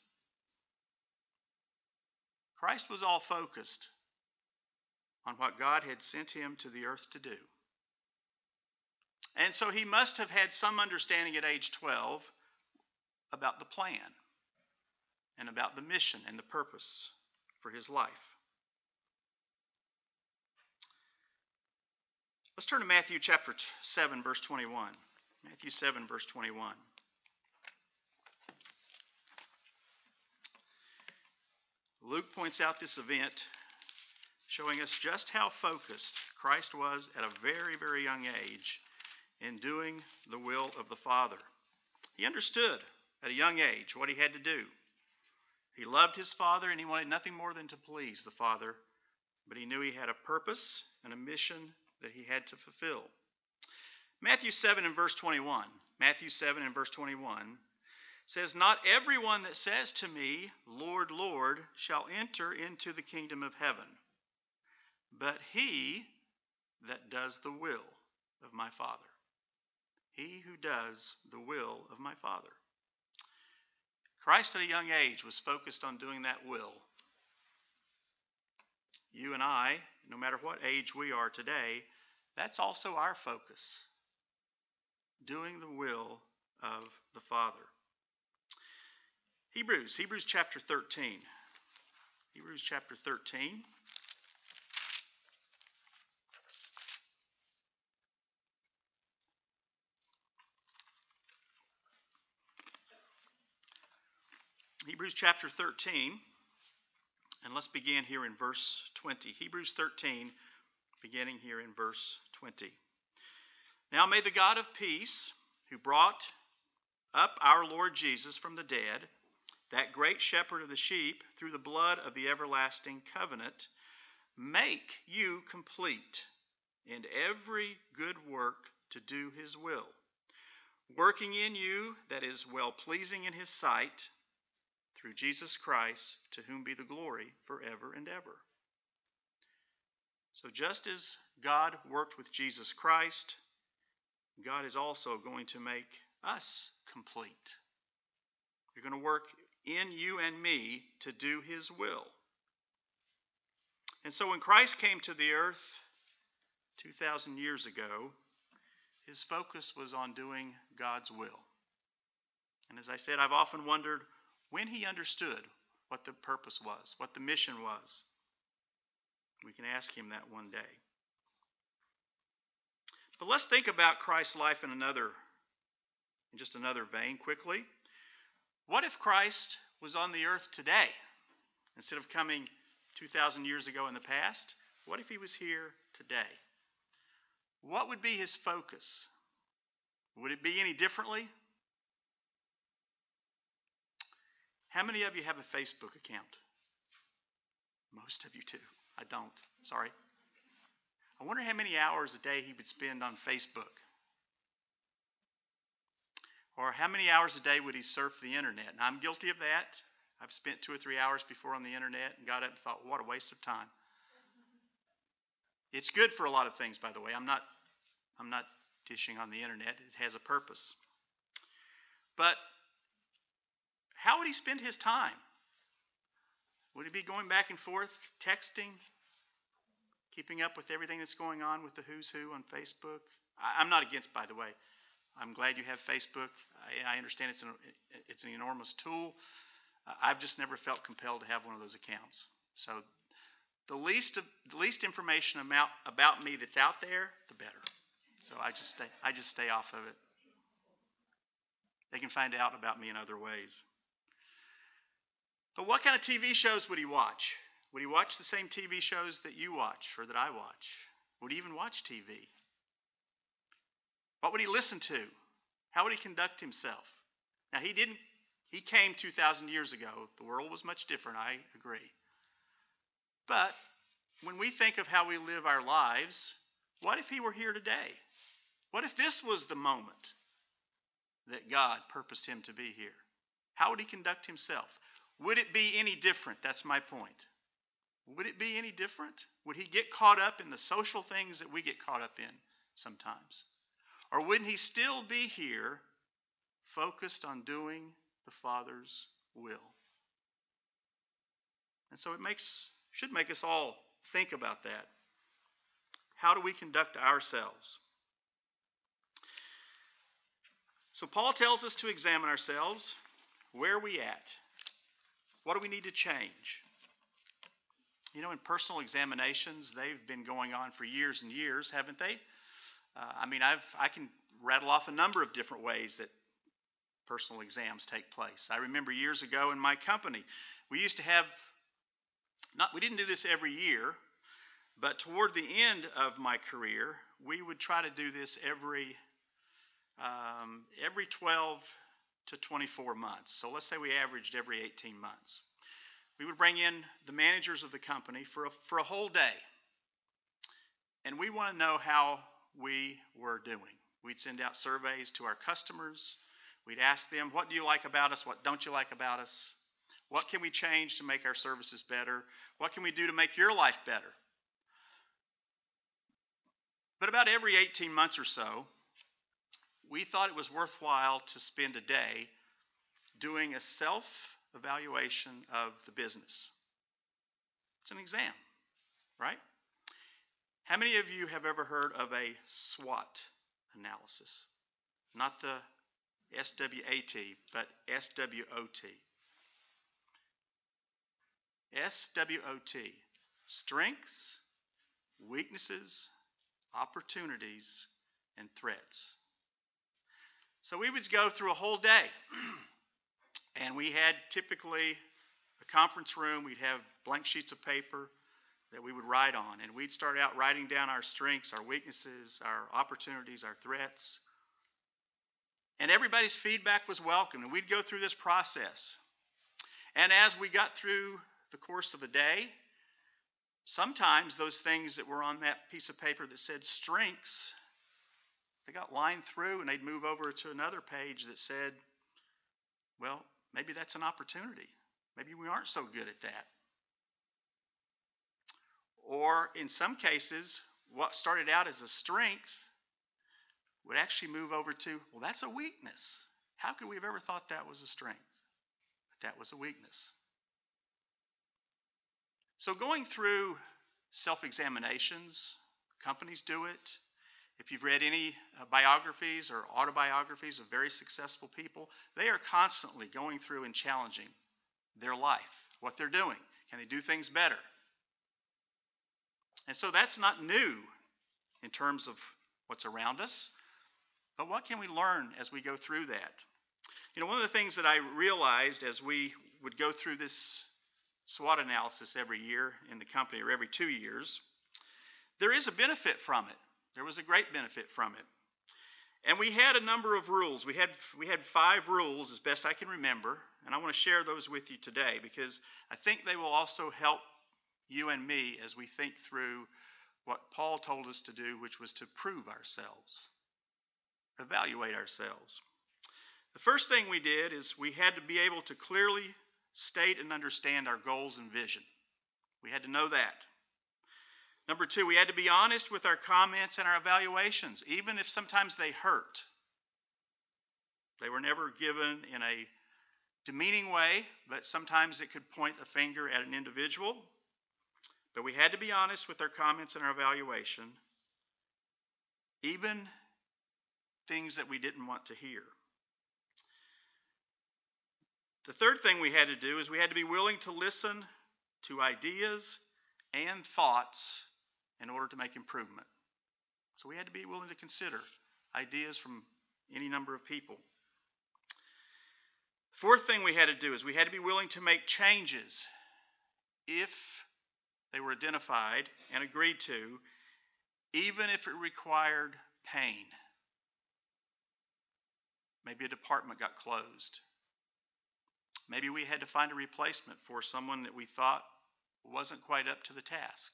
Christ was all focused on what God had sent him to the earth to do. And so he must have had some understanding at age twelve about the plan and about the mission and the purpose for his life. Let's turn to Matthew chapter seven, verse twenty-one. Matthew seven, verse twenty-one. Luke points out this event, showing us just how focused Christ was at a very, very young age in doing the will of the Father. He understood at a young age what he had to do. He loved his Father and he wanted nothing more than to please the Father, but he knew he had a purpose and a mission that he had to fulfill. Matthew seven and verse twenty-one. Matthew seven and verse twenty-one says, "Not everyone that says to me, 'Lord, Lord,' shall enter into the kingdom of heaven, but he that does the will of my Father." He who does the will of my Father. Christ at a young age was focused on doing that will. You and I, no matter what age we are today, that's also our focus. Doing the will of the Father. Hebrews, Hebrews chapter thirteen. Hebrews chapter thirteen. Hebrews chapter thirteen, and let's begin here in verse twenty. Hebrews thirteen, beginning here in verse twenty. "Now may the God of peace, who brought up our Lord Jesus from the dead, that great shepherd of the sheep, through the blood of the everlasting covenant, make you complete in every good work to do his will, working in you that is well-pleasing in his sight, through Jesus Christ, to whom be the glory forever and ever." So just as God worked with Jesus Christ, God is also going to make us complete. He's going to work in you and me to do his will. And so when Christ came to the earth two thousand years ago, his focus was on doing God's will. And as I said, I've often wondered when he understood what the purpose was, what the mission was. We can ask him that one day. But let's think about Christ's life in another, in just another vein quickly. What if Christ was on the earth today instead of coming two thousand years ago in the past? What if he was here today? What would be his focus? Would it be any differently? How many of you have a Facebook account? Most of you do. I don't. Sorry. I wonder how many hours a day he would spend on Facebook. Or how many hours a day would he surf the internet? And I'm guilty of that. I've spent two or three hours before on the internet and got up and thought, what a waste of time. It's good for a lot of things, by the way. I'm not, I'm not dishing on the internet. It has a purpose. But how would he spend his time? Would he be going back and forth, texting, keeping up with everything that's going on with the who's who on Facebook? I, I'm not against, by the way. I'm glad you have Facebook. I, I understand it's an, it's an enormous tool. I've just never felt compelled to have one of those accounts. So the least of, the least information about, about me that's out there, the better. So I just stay I just stay off of it. They can find out about me in other ways. But what kind of T V shows would he watch? Would he watch the same T V shows that you watch or that I watch? Would he even watch T V? What would he listen to? How would he conduct himself? Now, he didn't He came two thousand years ago. The world was much different, I agree. But when we think of how we live our lives, what if he were here today? What if this was the moment that God purposed him to be here? How would he conduct himself? Would it be any different? That's my point. Would it be any different? Would he get caught up in the social things that we get caught up in sometimes? Or wouldn't he still be here focused on doing the Father's will? And so it makes should make us all think about that. How do we conduct ourselves? So Paul tells us to examine ourselves. Where are we at? What do we need to change? You know, in personal examinations, they've been going on for years and years, haven't they? Uh, I mean, I've I can rattle off a number of different ways that personal exams take place. I remember years ago in my company, we used to have, not we didn't do this every year, but toward the end of my career, we would try to do this every um, every twelve to twenty-four months. So let's say we averaged every eighteen months. We would bring in the managers of the company for a, for a whole day. And we want to know how we were doing. We'd send out surveys to our customers. We'd ask them, what do you like about us? What don't you like about us? What can we change to make our services better? What can we do to make your life better? But about every eighteen months or so, we thought it was worthwhile to spend a day doing a self-evaluation of the business. It's an exam, right? How many of you have ever heard of a SWOT analysis? Not the S W A T, but S W O T. S W O T. Strengths, weaknesses, opportunities, and threats. So we would go through a whole day. And we had typically a conference room. We'd have blank sheets of paper that we would write on. And we'd start out writing down our strengths, our weaknesses, our opportunities, our threats. And everybody's feedback was welcome. And we'd go through this process. And as we got through the course of a day, sometimes those things that were on that piece of paper that said strengths, they got lined through and they'd move over to another page that said, well, maybe that's an opportunity. Maybe we aren't so good at that. Or in some cases, what started out as a strength would actually move over to, well, that's a weakness. How could we have ever thought that was a strength? But that was a weakness. So going through self-examinations, companies do it. If you've read any uh, biographies or autobiographies of very successful people, they are constantly going through and challenging their life, what they're doing. Can they do things better? And so that's not new in terms of what's around us, but what can we learn as we go through that? You know, one of the things that I realized as we would go through this SWOT analysis every year in the company, or every two years, there is a benefit from it. There was a great benefit from it. And we had a number of rules. We had we had five rules as best I can remember, and I want to share those with you today because I think they will also help you and me as we think through what Paul told us to do, which was to prove ourselves, evaluate ourselves. The first thing we did is we had to be able to clearly state and understand our goals and vision. We had to know that. Number two, we had to be honest with our comments and our evaluations, even if sometimes they hurt. They were never given in a demeaning way, but sometimes it could point a finger at an individual. But we had to be honest with our comments and our evaluation, even things that we didn't want to hear. The third thing we had to do is we had to be willing to listen to ideas and thoughts in order to make improvement. So we had to be willing to consider ideas from any number of people. The fourth thing we had to do is we had to be willing to make changes if they were identified and agreed to, even if it required pain. Maybe a department got closed. Maybe we had to find a replacement for someone that we thought wasn't quite up to the task.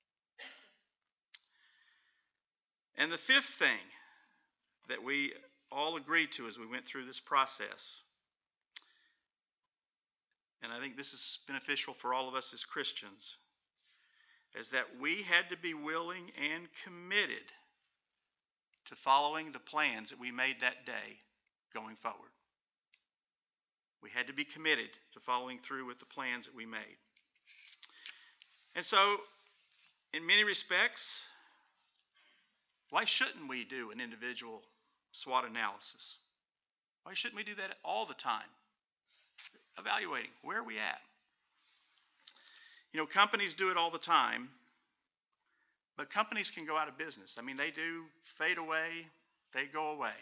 And the fifth thing that we all agreed to as we went through this process, and I think this is beneficial for all of us as Christians, is that we had to be willing and committed to following the plans that we made that day going forward. We had to be committed to following through with the plans that we made. And so, in many respects, why shouldn't we do an individual SWOT analysis? Why shouldn't we do that all the time? Evaluating, where are we at? You know, companies do it all the time, but companies can go out of business. I mean, they do fade away, they go away.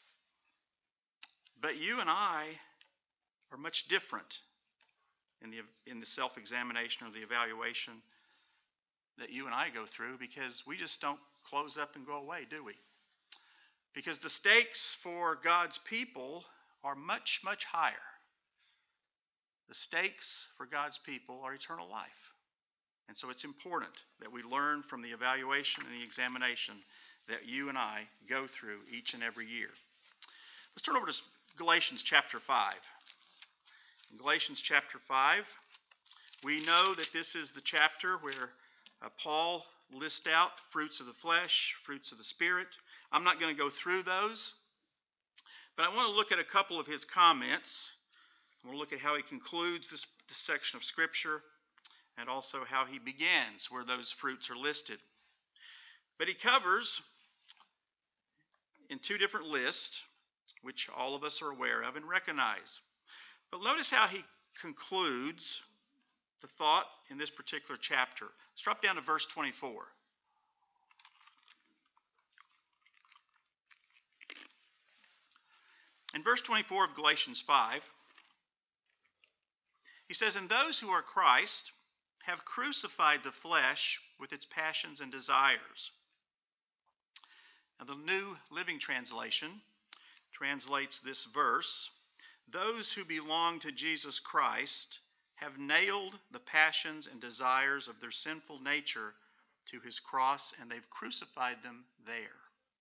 But you and I are much different in the in the self-examination or the evaluation that you and I go through, because we just don't close up and go away, do we? Because the stakes for God's people are much, much higher. The stakes for God's people are eternal life. And so it's important that we learn from the evaluation and the examination that you and I go through each and every year. Let's turn over to Galatians chapter five. In Galatians chapter five, we know that this is the chapter where uh, Paul lists out fruits of the flesh, fruits of the Spirit. I'm not going to go through those, but I want to look at a couple of his comments. I want to look at how he concludes this, this section of Scripture, and also how he begins where those fruits are listed. But he covers in two different lists, which all of us are aware of and recognize. But notice how he concludes the thought in this particular chapter. Let's drop down to verse twenty-four. In verse twenty-four of Galatians five, he says, "And those who are Christ have crucified the flesh with its passions and desires." Now, the New Living Translation translates this verse, "Those who belong to Jesus Christ have nailed the passions and desires of their sinful nature to his cross, and they've crucified them there."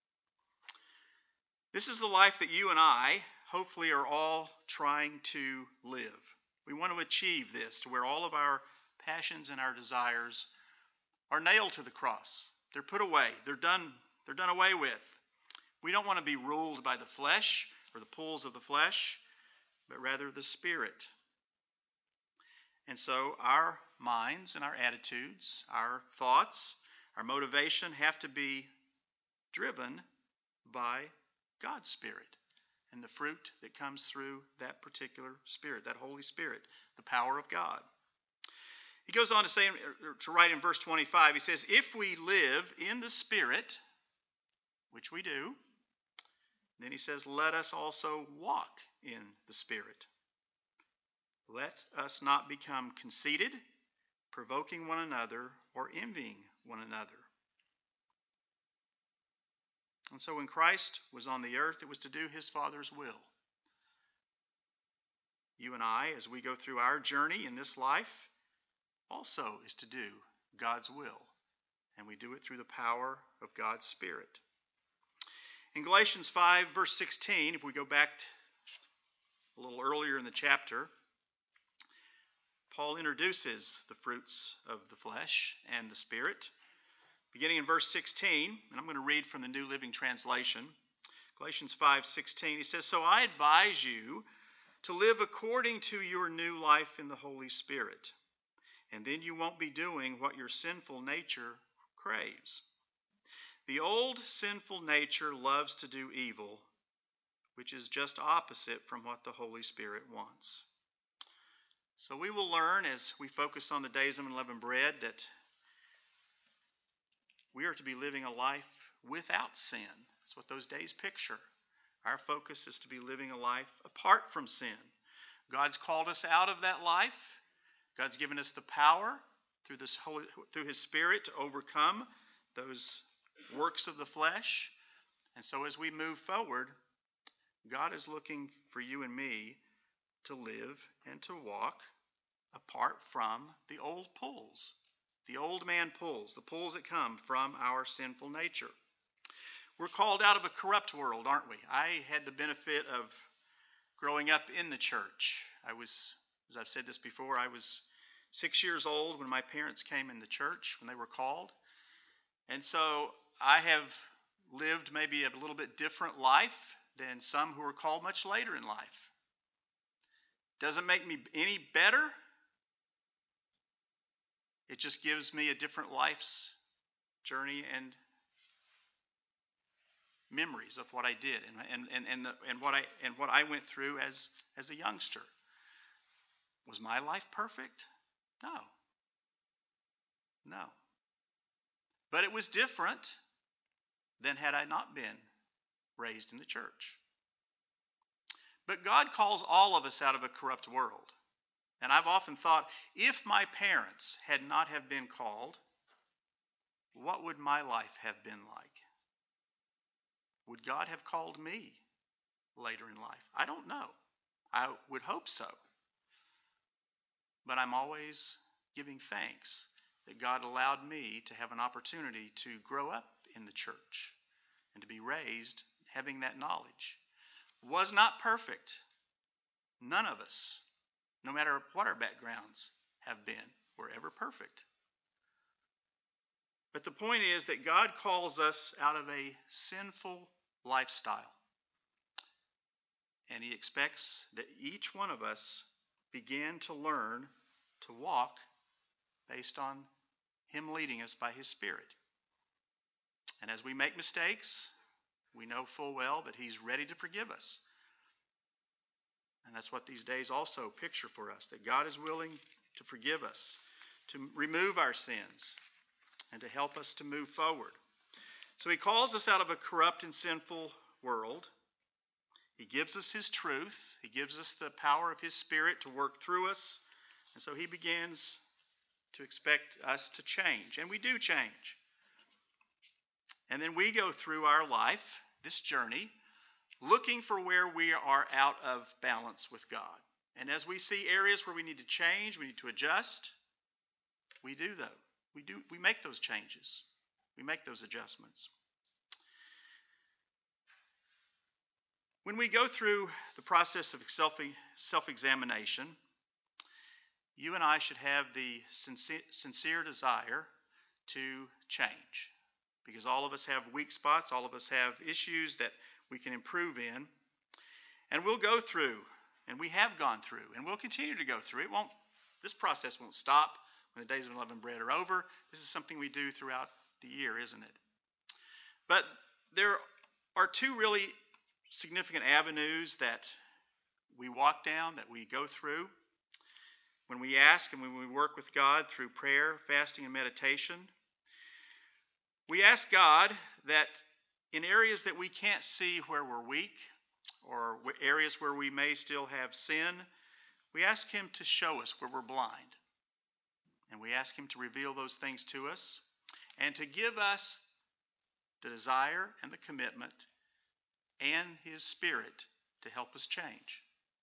This is the life that you and I, hopefully, are all trying to live. We want to achieve this, to where all of our passions and our desires are nailed to the cross. They're put away. They're done, they're done away with. We don't want to be ruled by the flesh or the pulls of the flesh, but rather the Spirit. And so our minds and our attitudes, our thoughts, our motivation have to be driven by God's Spirit and the fruit that comes through that particular Spirit, that Holy Spirit, the power of God. He goes on to say, to write in verse twenty-five, he says, "If we live in the Spirit," which we do, then he says, "let us also walk in the Spirit. Let us not become conceited, provoking one another, or envying one another." And so when Christ was on the earth, it was to do his Father's will. You and I, as we go through our journey in this life, also is to do God's will. And we do it through the power of God's Spirit. In Galatians five, verse sixteen, if we go back a little earlier in the chapter, Paul introduces the fruits of the flesh and the Spirit. Beginning in verse sixteen, and I'm going to read from the New Living Translation. Galatians five sixteen, he says, "So I advise you to live according to your new life in the Holy Spirit, and then you won't be doing what your sinful nature craves. The old sinful nature loves to do evil, which is just opposite from what the Holy Spirit wants." So we will learn as we focus on the days of unleavened bread that we are to be living a life without sin. That's what those days picture. Our focus is to be living a life apart from sin. God's called us out of that life. God's given us the power through this Holy, through his Spirit to overcome those works of the flesh. And so as we move forward, God is looking for you and me to live and to walk apart from the old pulls, the old man pulls, the pulls that come from our sinful nature. We're called out of a corrupt world, aren't we? I had the benefit of growing up in the church. I was, as I've said this before, I was six years old when my parents came in the church, when they were called. And so I have lived maybe a little bit different life than some who were called much later in life. Doesn't make me any better. It just gives me a different life's journey and memories of what I did and and and, the, and what I and what I went through as as a youngster. Was my life perfect? No. No. But it was different than had I not been raised in the church. But God calls all of us out of a corrupt world. And I've often thought, if my parents had not have been called, what would my life have been like? Would God have called me later in life? I don't know. I would hope so. But I'm always giving thanks that God allowed me to have an opportunity to grow up in the church and to be raised having that knowledge. Was not perfect. None of us, no matter what our backgrounds have been, were ever perfect. But the point is that God calls us out of a sinful lifestyle. And He expects that each one of us begin to learn to walk based on Him leading us by His Spirit. And as we make mistakes, we know full well that He's ready to forgive us. And that's what these days also picture for us, that God is willing to forgive us, to remove our sins, and to help us to move forward. So He calls us out of a corrupt and sinful world. He gives us His truth. He gives us the power of His Spirit to work through us. And so He begins to expect us to change. And we do change. And then we go through our life, this journey, looking for where we are out of balance with God. And as we see areas where we need to change, we need to adjust, we do though. We do we make those changes. We make those adjustments. When we go through the process of self, self-examination, you and I should have the sincere, sincere desire to change. Because all of us have weak spots, all of us have issues that we can improve in. And we'll go through, and we have gone through, and we'll continue to go through. It won't, this process won't stop when the days of unleavened bread are over. This is something we do throughout the year, isn't it? But there are two really significant avenues that we walk down, that we go through. When we ask and when we work with God through prayer, fasting, and meditation, we ask God that in areas that we can't see where we're weak, or areas where we may still have sin, we ask Him to show us where we're blind. And we ask Him to reveal those things to us and to give us the desire and the commitment and His Spirit to help us change.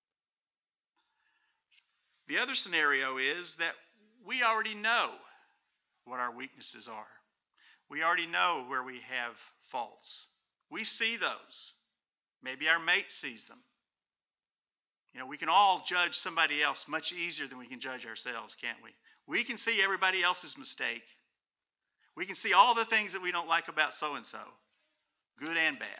The other scenario is that we already know what our weaknesses are. We already know where we have faults. We see those. Maybe our mate sees them. You know, we can all judge somebody else much easier than we can judge ourselves, can't we? We can see everybody else's mistake. We can see all the things that we don't like about so-and-so, good and bad.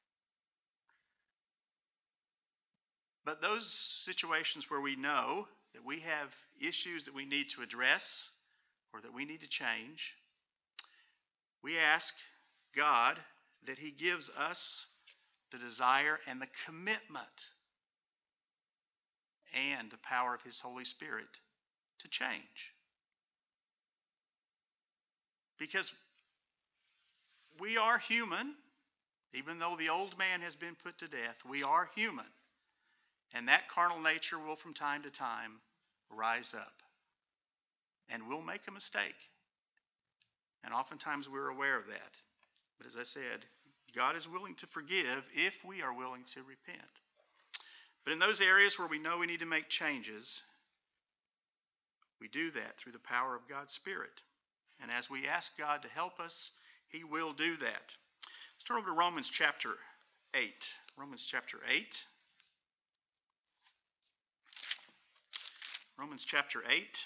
But those situations where we know that we have issues that we need to address or that we need to change, we ask God that He gives us the desire and the commitment and the power of His Holy Spirit to change. Because we are human, even though the old man has been put to death, we are human. And that carnal nature will from time to time rise up. And we'll make a mistake. And oftentimes we're aware of that. But as I said, God is willing to forgive if we are willing to repent. But in those areas where we know we need to make changes, we do that through the power of God's Spirit. And as we ask God to help us, He will do that. Let's turn over to Romans chapter eight. Romans chapter eight. Romans chapter eight.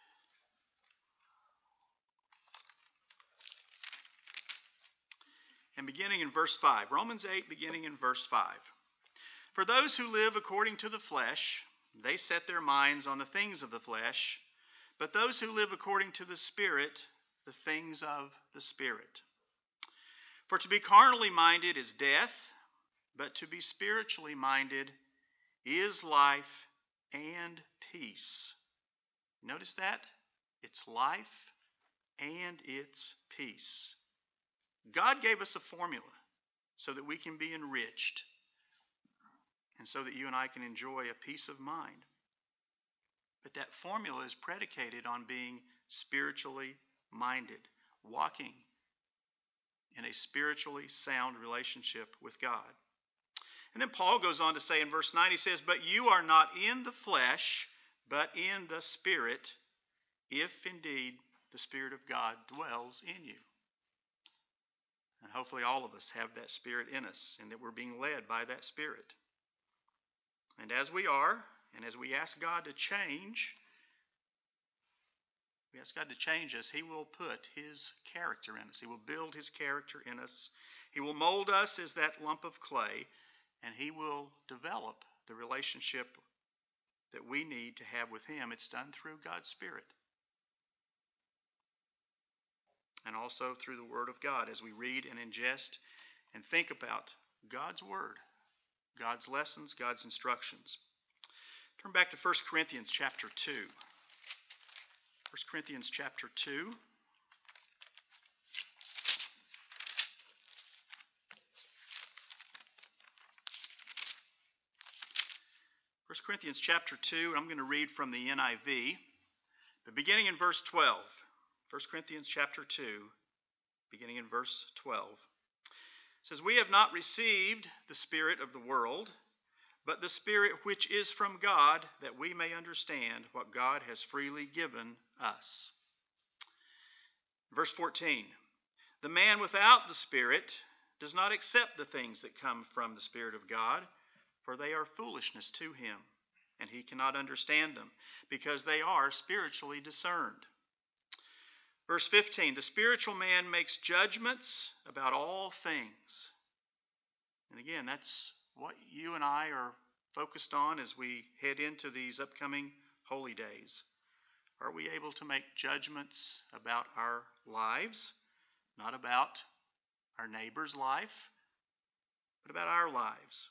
And beginning in verse five. Romans eight, beginning in verse five. For those who live according to the flesh, they set their minds on the things of the flesh, but those who live according to the Spirit, the things of the Spirit. For to be carnally minded is death, but to be spiritually minded is life and peace. Notice that? It's life and it's peace. God gave us a formula so that we can be enriched and so that you and I can enjoy a peace of mind. But that formula is predicated on being spiritually minded, walking in a spiritually sound relationship with God. And then Paul goes on to say in verse nine, he says, but you are not in the flesh, but in the Spirit, if indeed the Spirit of God dwells in you. And hopefully all of us have that Spirit in us, and that we're being led by that Spirit. And as we are, and as we ask God to change, we ask God to change us, He will put His character in us. He will build His character in us. He will mold us as that lump of clay, and He will develop the relationship that we need to have with Him. It's done through God's Spirit. And also through the Word of God as we read and ingest and think about God's Word, God's lessons, God's instructions. Turn back to First Corinthians chapter two. First Corinthians chapter two. First Corinthians chapter two, I'm going to read from the N I V, but beginning in verse twelve. First Corinthians chapter two, beginning in verse twelve. It says, we have not received the spirit of the world, but the Spirit which is from God, that we may understand what God has freely given us. Verse fourteen, the man without the Spirit does not accept the things that come from the Spirit of God, for they are foolishness to him, and he cannot understand them, because they are spiritually discerned. Verse fifteen, the spiritual man makes judgments about all things. And again, that's what you and I are focused on as we head into these upcoming holy days. Are we able to make judgments about our lives? Not about our neighbor's life, but about our lives.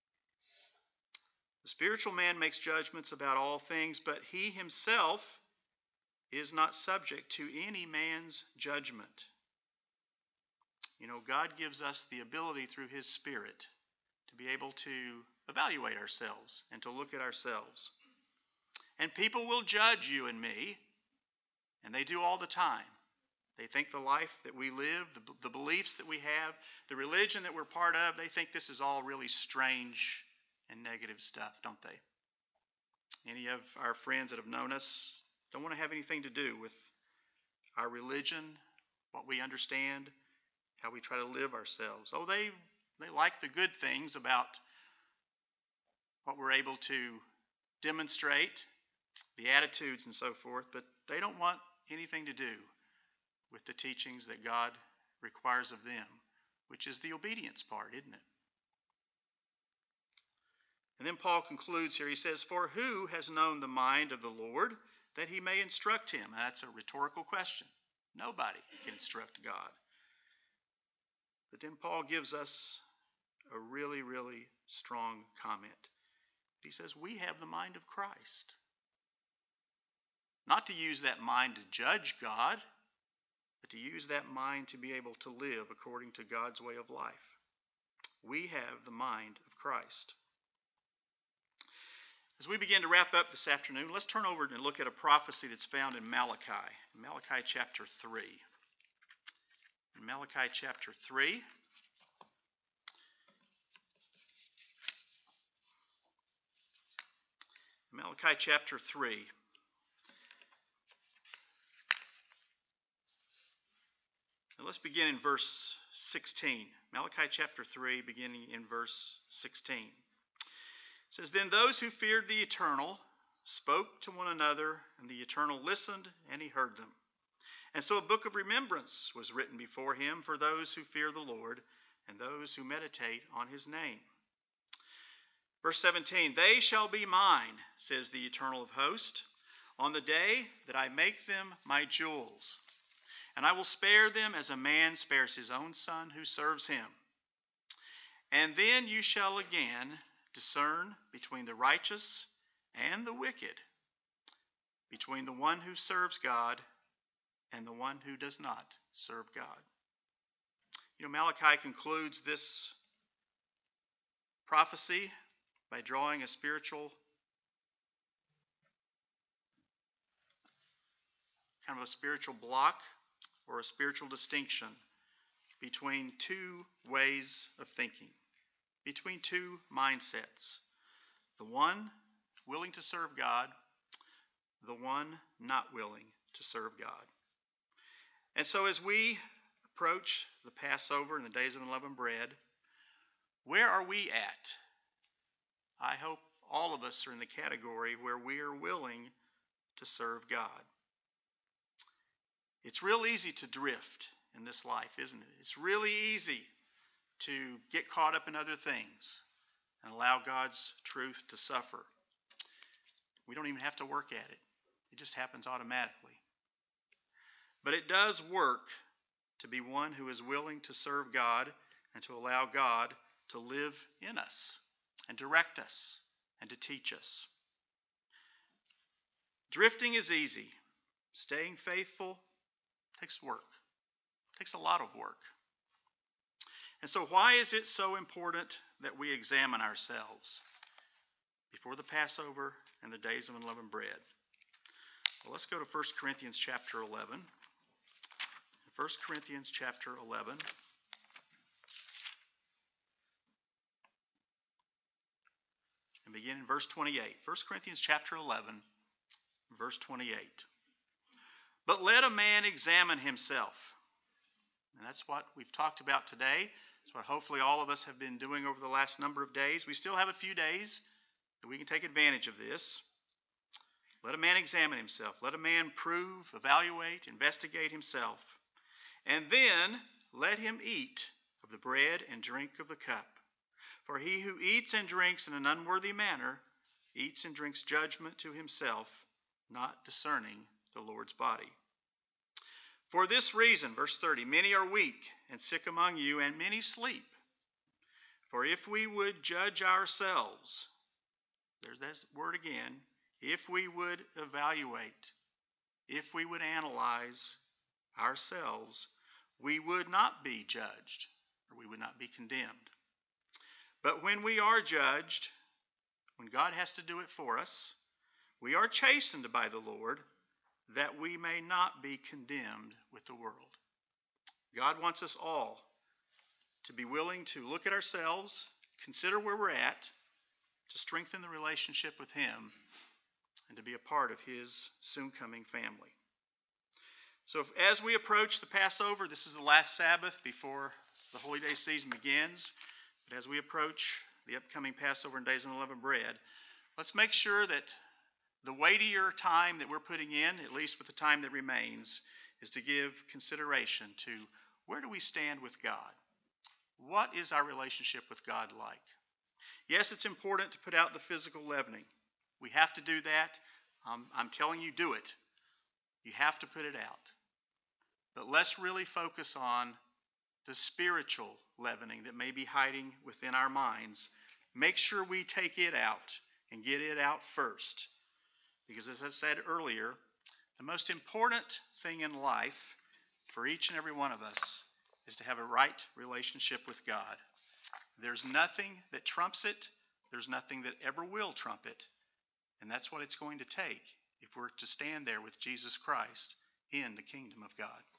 The spiritual man makes judgments about all things, but he himself is not subject to any man's judgment. You know, God gives us the ability through His Spirit to be able to evaluate ourselves and to look at ourselves. And people will judge you and me, and they do all the time. They think the life that we live, the, the beliefs that we have, the religion that we're part of, they think this is all really strange and negative stuff, don't they? Any of our friends that have known us don't want to have anything to do with our religion, what we understand, how we try to live ourselves. Oh, they they like the good things about what we're able to demonstrate, the attitudes and so forth, but they don't want anything to do with the teachings that God requires of them, which is the obedience part, isn't it? And then Paul concludes here. He says, for who has known the mind of the Lord that he may instruct him? Now, that's a rhetorical question. Nobody can instruct God. But then Paul gives us a really, really strong comment. He says, we have the mind of Christ. Not to use that mind to judge God, but to use that mind to be able to live according to God's way of life. We have the mind of Christ. As we begin to wrap up this afternoon, let's turn over and look at a prophecy that's found in Malachi. Malachi chapter three. In Malachi chapter three. Malachi chapter three. Now let's begin in verse sixteen. Malachi chapter three, beginning in verse sixteen. It says, Then those who feared the Eternal spoke to one another, and the Eternal listened, and he heard them. And so a book of remembrance was written before him for those who fear the Lord, and those who meditate on his name. Verse seventeen, They shall be mine, says the Eternal of hosts, on the day that I make them my jewels. And I will spare them as a man spares his own son who serves him. And then you shall again discern between the righteous and the wicked, between the one who serves God and the one who does not serve God. You know, Malachi concludes this prophecy by drawing a spiritual, kind of a spiritual block or a spiritual distinction between two ways of thinking, between two mindsets. The one willing to serve God, the one not willing to serve God. And so as we approach the Passover and the days of unleavened bread, where are we at? I hope all of us are in the category where we are willing to serve God. It's real easy to drift in this life, isn't it? It's really easy to get caught up in other things and allow God's truth to suffer. We don't even have to work at it. It just happens automatically. But it does work to be one who is willing to serve God and to allow God to live in us and direct us and to teach us. Drifting is easy. Staying faithful takes work. It takes a lot of work. And so why is it so important that we examine ourselves before the Passover and the days of unleavened bread? Well, let's go to First Corinthians chapter eleven. First Corinthians chapter eleven. And begin in verse twenty-eight. First Corinthians chapter eleven, verse twenty-eight. But let a man examine himself. And that's what we've talked about today. That's what hopefully all of us have been doing over the last number of days. We still have a few days that we can take advantage of this. Let a man examine himself. Let a man prove, evaluate, investigate himself. And then let him eat of the bread and drink of the cup. For he who eats and drinks in an unworthy manner eats and drinks judgment to himself, not discerning the Lord's body. For this reason, verse thirty, many are weak and sick among you, and many sleep. For if we would judge ourselves, there's that word again, if we would evaluate, if we would analyze ourselves, we would not be judged, or we would not be condemned. But when we are judged, when God has to do it for us, we are chastened by the Lord, that we may not be condemned with the world. God wants us all to be willing to look at ourselves, consider where we're at, to strengthen the relationship with Him, and to be a part of His soon-coming family. So if, as we approach the Passover, this is the last Sabbath before the Holy Day season begins. But as we approach the upcoming Passover and Days of Unleavened Bread, let's make sure that the weightier time that we're putting in, at least with the time that remains, is to give consideration to where do we stand with God? What is our relationship with God like? Yes, it's important to put out the physical leavening. We have to do that. Um, I'm telling you, do it. You have to put it out. But let's really focus on the spiritual leavening that may be hiding within our minds. Make sure we take it out and get it out first. Because as I said earlier, the most important thing in life for each and every one of us is to have a right relationship with God. There's nothing that trumps it. There's nothing that ever will trump it. And that's what it's going to take if we're to stand there with Jesus Christ in the kingdom of God.